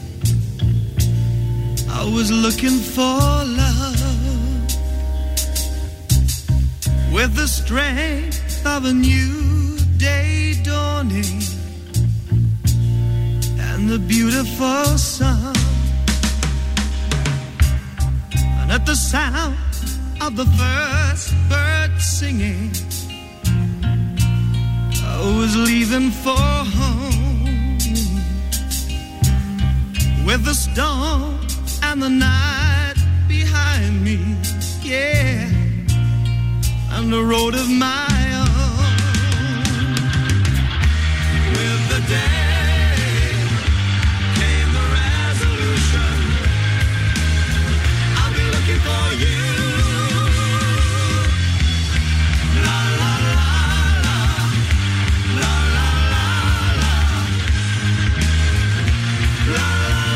I was looking for love with the strength of a new day dawning and the beautiful sun. And at the sound of the first bird singing, I was leaving for home with the storm and the night behind me, yeah, and the road of my own. With the day came the resolution, I'll be looking for you. La la la la, la la la la, la la.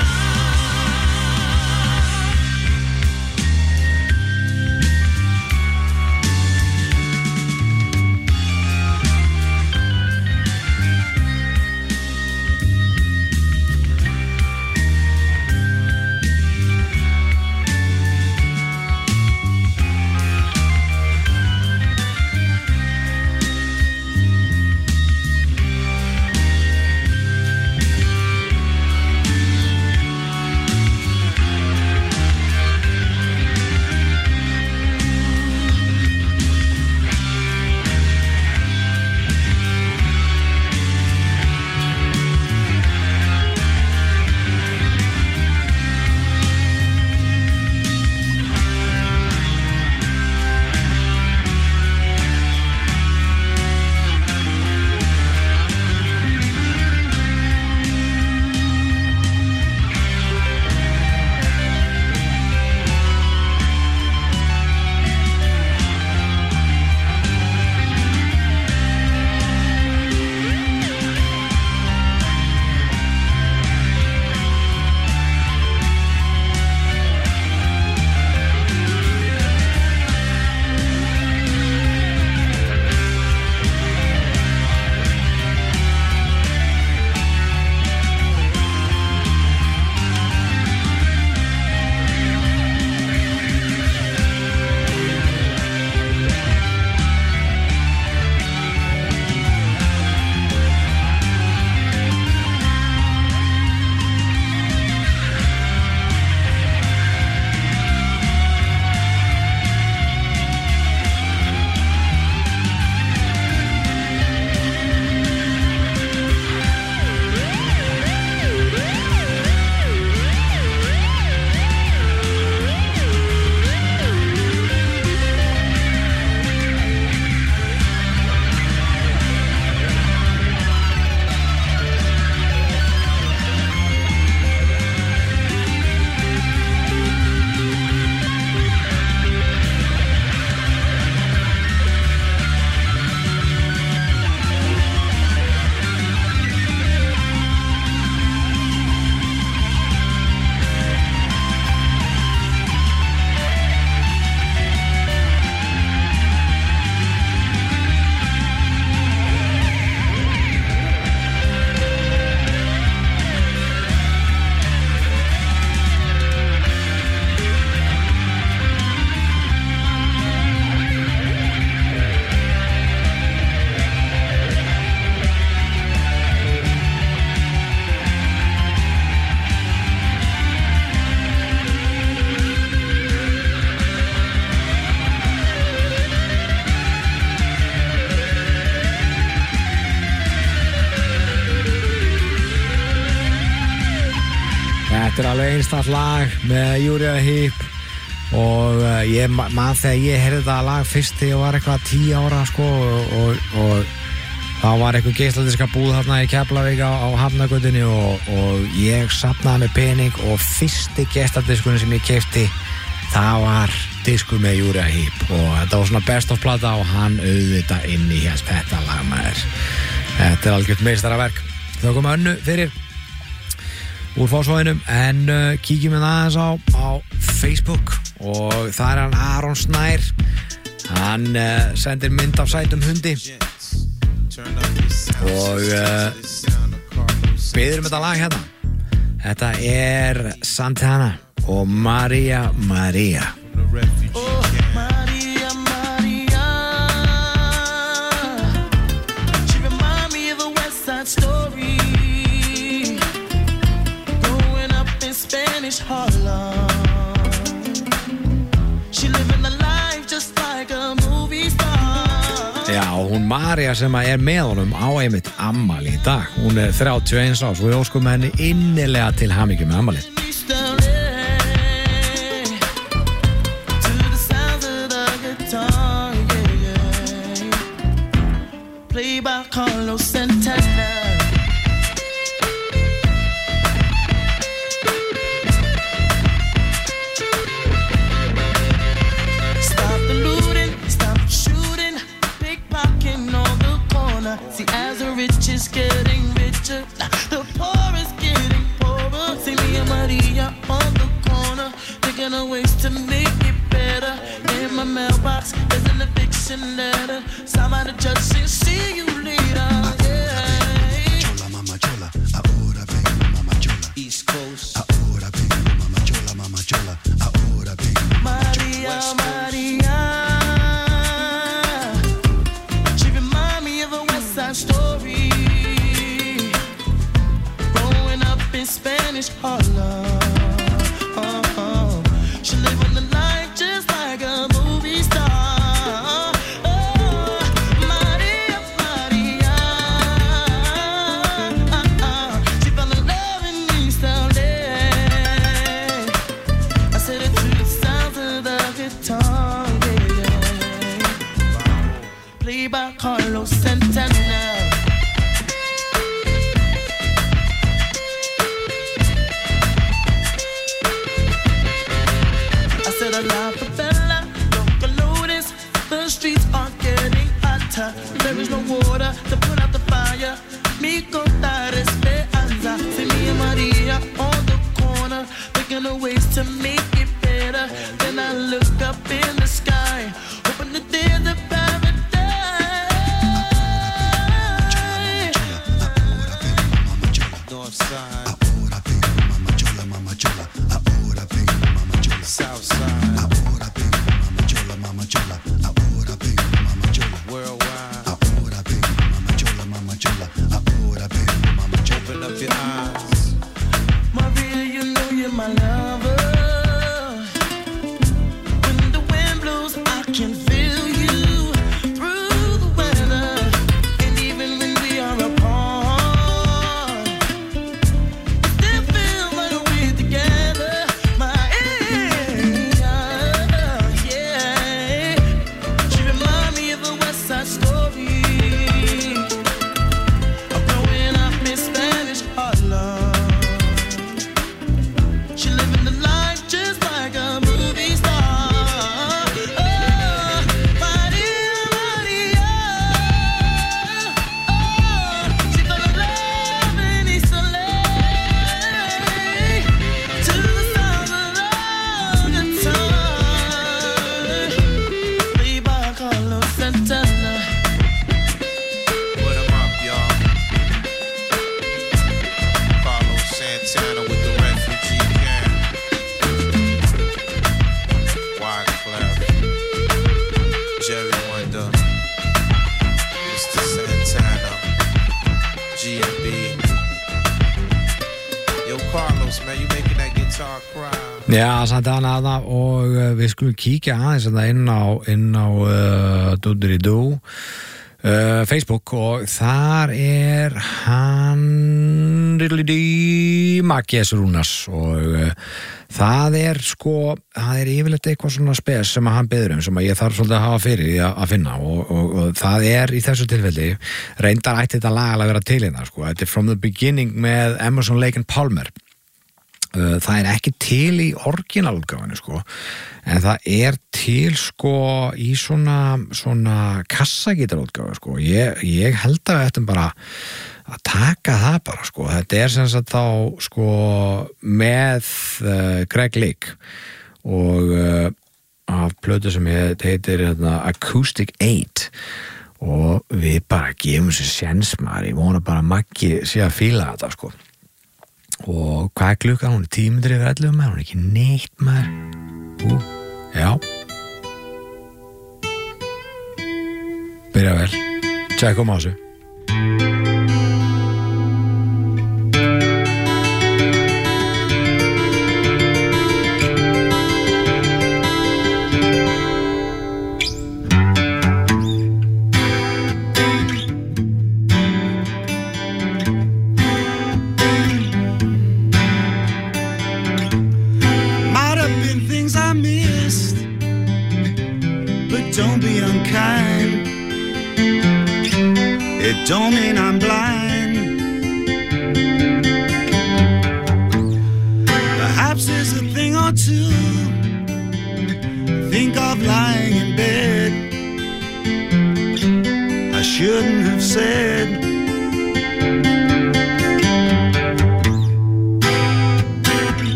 Þetta er alveg einstakt lag með Uriah Heep og uh, ég man þegar ég heyrði þetta lag fyrst þegar ég var eitthvað tíu ára sko og, og, og þá var eitthvað geisladiska búð þarna í Keflavík á, á Hafnargötunni og, og ég safnaði með pening og fyrsti geisladiskunni sem ég keypti það var diskur með Uriah Heep og þetta var svona best of plata og hann auðvitað inn í hans þetta lag maður. Þetta er algjört meistaraverk. Þá kom önnu fyrir úr Fossvoginum en uh, kíkjum við aðeins á, á Facebook og það er hann Aron Snær. Hann uh, sendir mynd af sætum hundi og uh, beður um þetta lag hérna. Þetta er Santana og Maria Maria. Oh, Maria, Maria. She remind me of a West Side Story. Growing up in Spanish Harlem. She living a life just like a movie star. Já, hún Maria sem að er með honum á einmitt ammali í dag. Hún er þrjátíu og eins árs og við óskum henni innilega til hamingju með ammalið. Played by Carlos Santana. Stop the looting, stop the shooting, pickpocketing on the corner. See, as the rich is getting richer, the poor is getting poorer. See me and Maria on the corner, thinking of ways to make it better. In my mailbox, there's an eviction letter. Somebody judge says, see you later. Yeah. Chola, mama chola, ahora vengo, mama chola. East Coast. Ahora vengo, mama chola, mama chola. Ahora vengo, mama chola. Maria, Maria. She remind me of a West Side Story. Growing up in Spanish Harlem. Uh-huh. She living the life just like a movie star. Oh, Maria, Maria. Uh-uh. She fell in love in East L A. I said it to the sounds of the guitar, yeah. Played by Carlos Santana. I said a la favela, local notice. The streets are getting hotter. There is no water to put out the fire. Mi contar esperanza. See me and Maria on the corner, thinking of ways to make it better. Then I look up in the sky, hoping that there's a paradise. North side. Ahora vengo, mama chola, mama chola. Ahora vengo, mama chola. South side. Ahora vengo, mama chola, mama chola. Ahora vengo, mama chola. Worldwide. Ahora vengo, mama chola, mama chola. Ahora vengo, mama chola. Open up your eyes. Maria, you know you're my lover. When the wind blows, I can feel you through the weather. And even when we are apart, it still feels like we're together. Maria, yeah. She remind me of a West Side Story. I'm growing up in Spanish Harlem. She living the life just like a movie star. Oh, Maria, Maria. Oh, she fell in love in East L A. To the sound of the guitar. Played by Carlos Santana. Put 'em up, y'all. Carlos Santana with the refugee camp. Wyclef, Jerry Wonder, Mister Santana, G M B. Yo, Carlos, man, you making that guitar cry. Já, Santana aðna og uh, við skulum kíkja aðeins að það inn á, inn á uh, Dúduridú uh, Facebook og þar er hann Maggies Rúnas og uh, það er sko, það er yfirleitt eitthvað svona spes sem að hann beður um sem að ég þarf svolítið að hafa fyrir því að, að finna og, og, og það er í þessu tilfelli reyndar ætti þetta lagalega að vera til hérna sko, þetta er From the Beginning með Emerson, Lake and Palmer. Það er ekki til í orginalútgáfinu sko, en það er til sko í svona, svona kassagítarútgáfu sko. Ég, ég held að þetta bara að taka það bara sko. Þetta er sem sagt þá sko með uh, Greg Leake og uh, af plötu sem heitir hérna, Acoustic eight og við bara gefum sér séns maður, ég vona bara að Maggi sé að fíla þetta sko. og hvað er klukkan? Hún er tíu mínútur yfir ellefu maður, hún er ekki neitt maður. Ú, já. Byrja vel. Tjekkum á þessu. Don't be unkind. It don't mean I'm blind.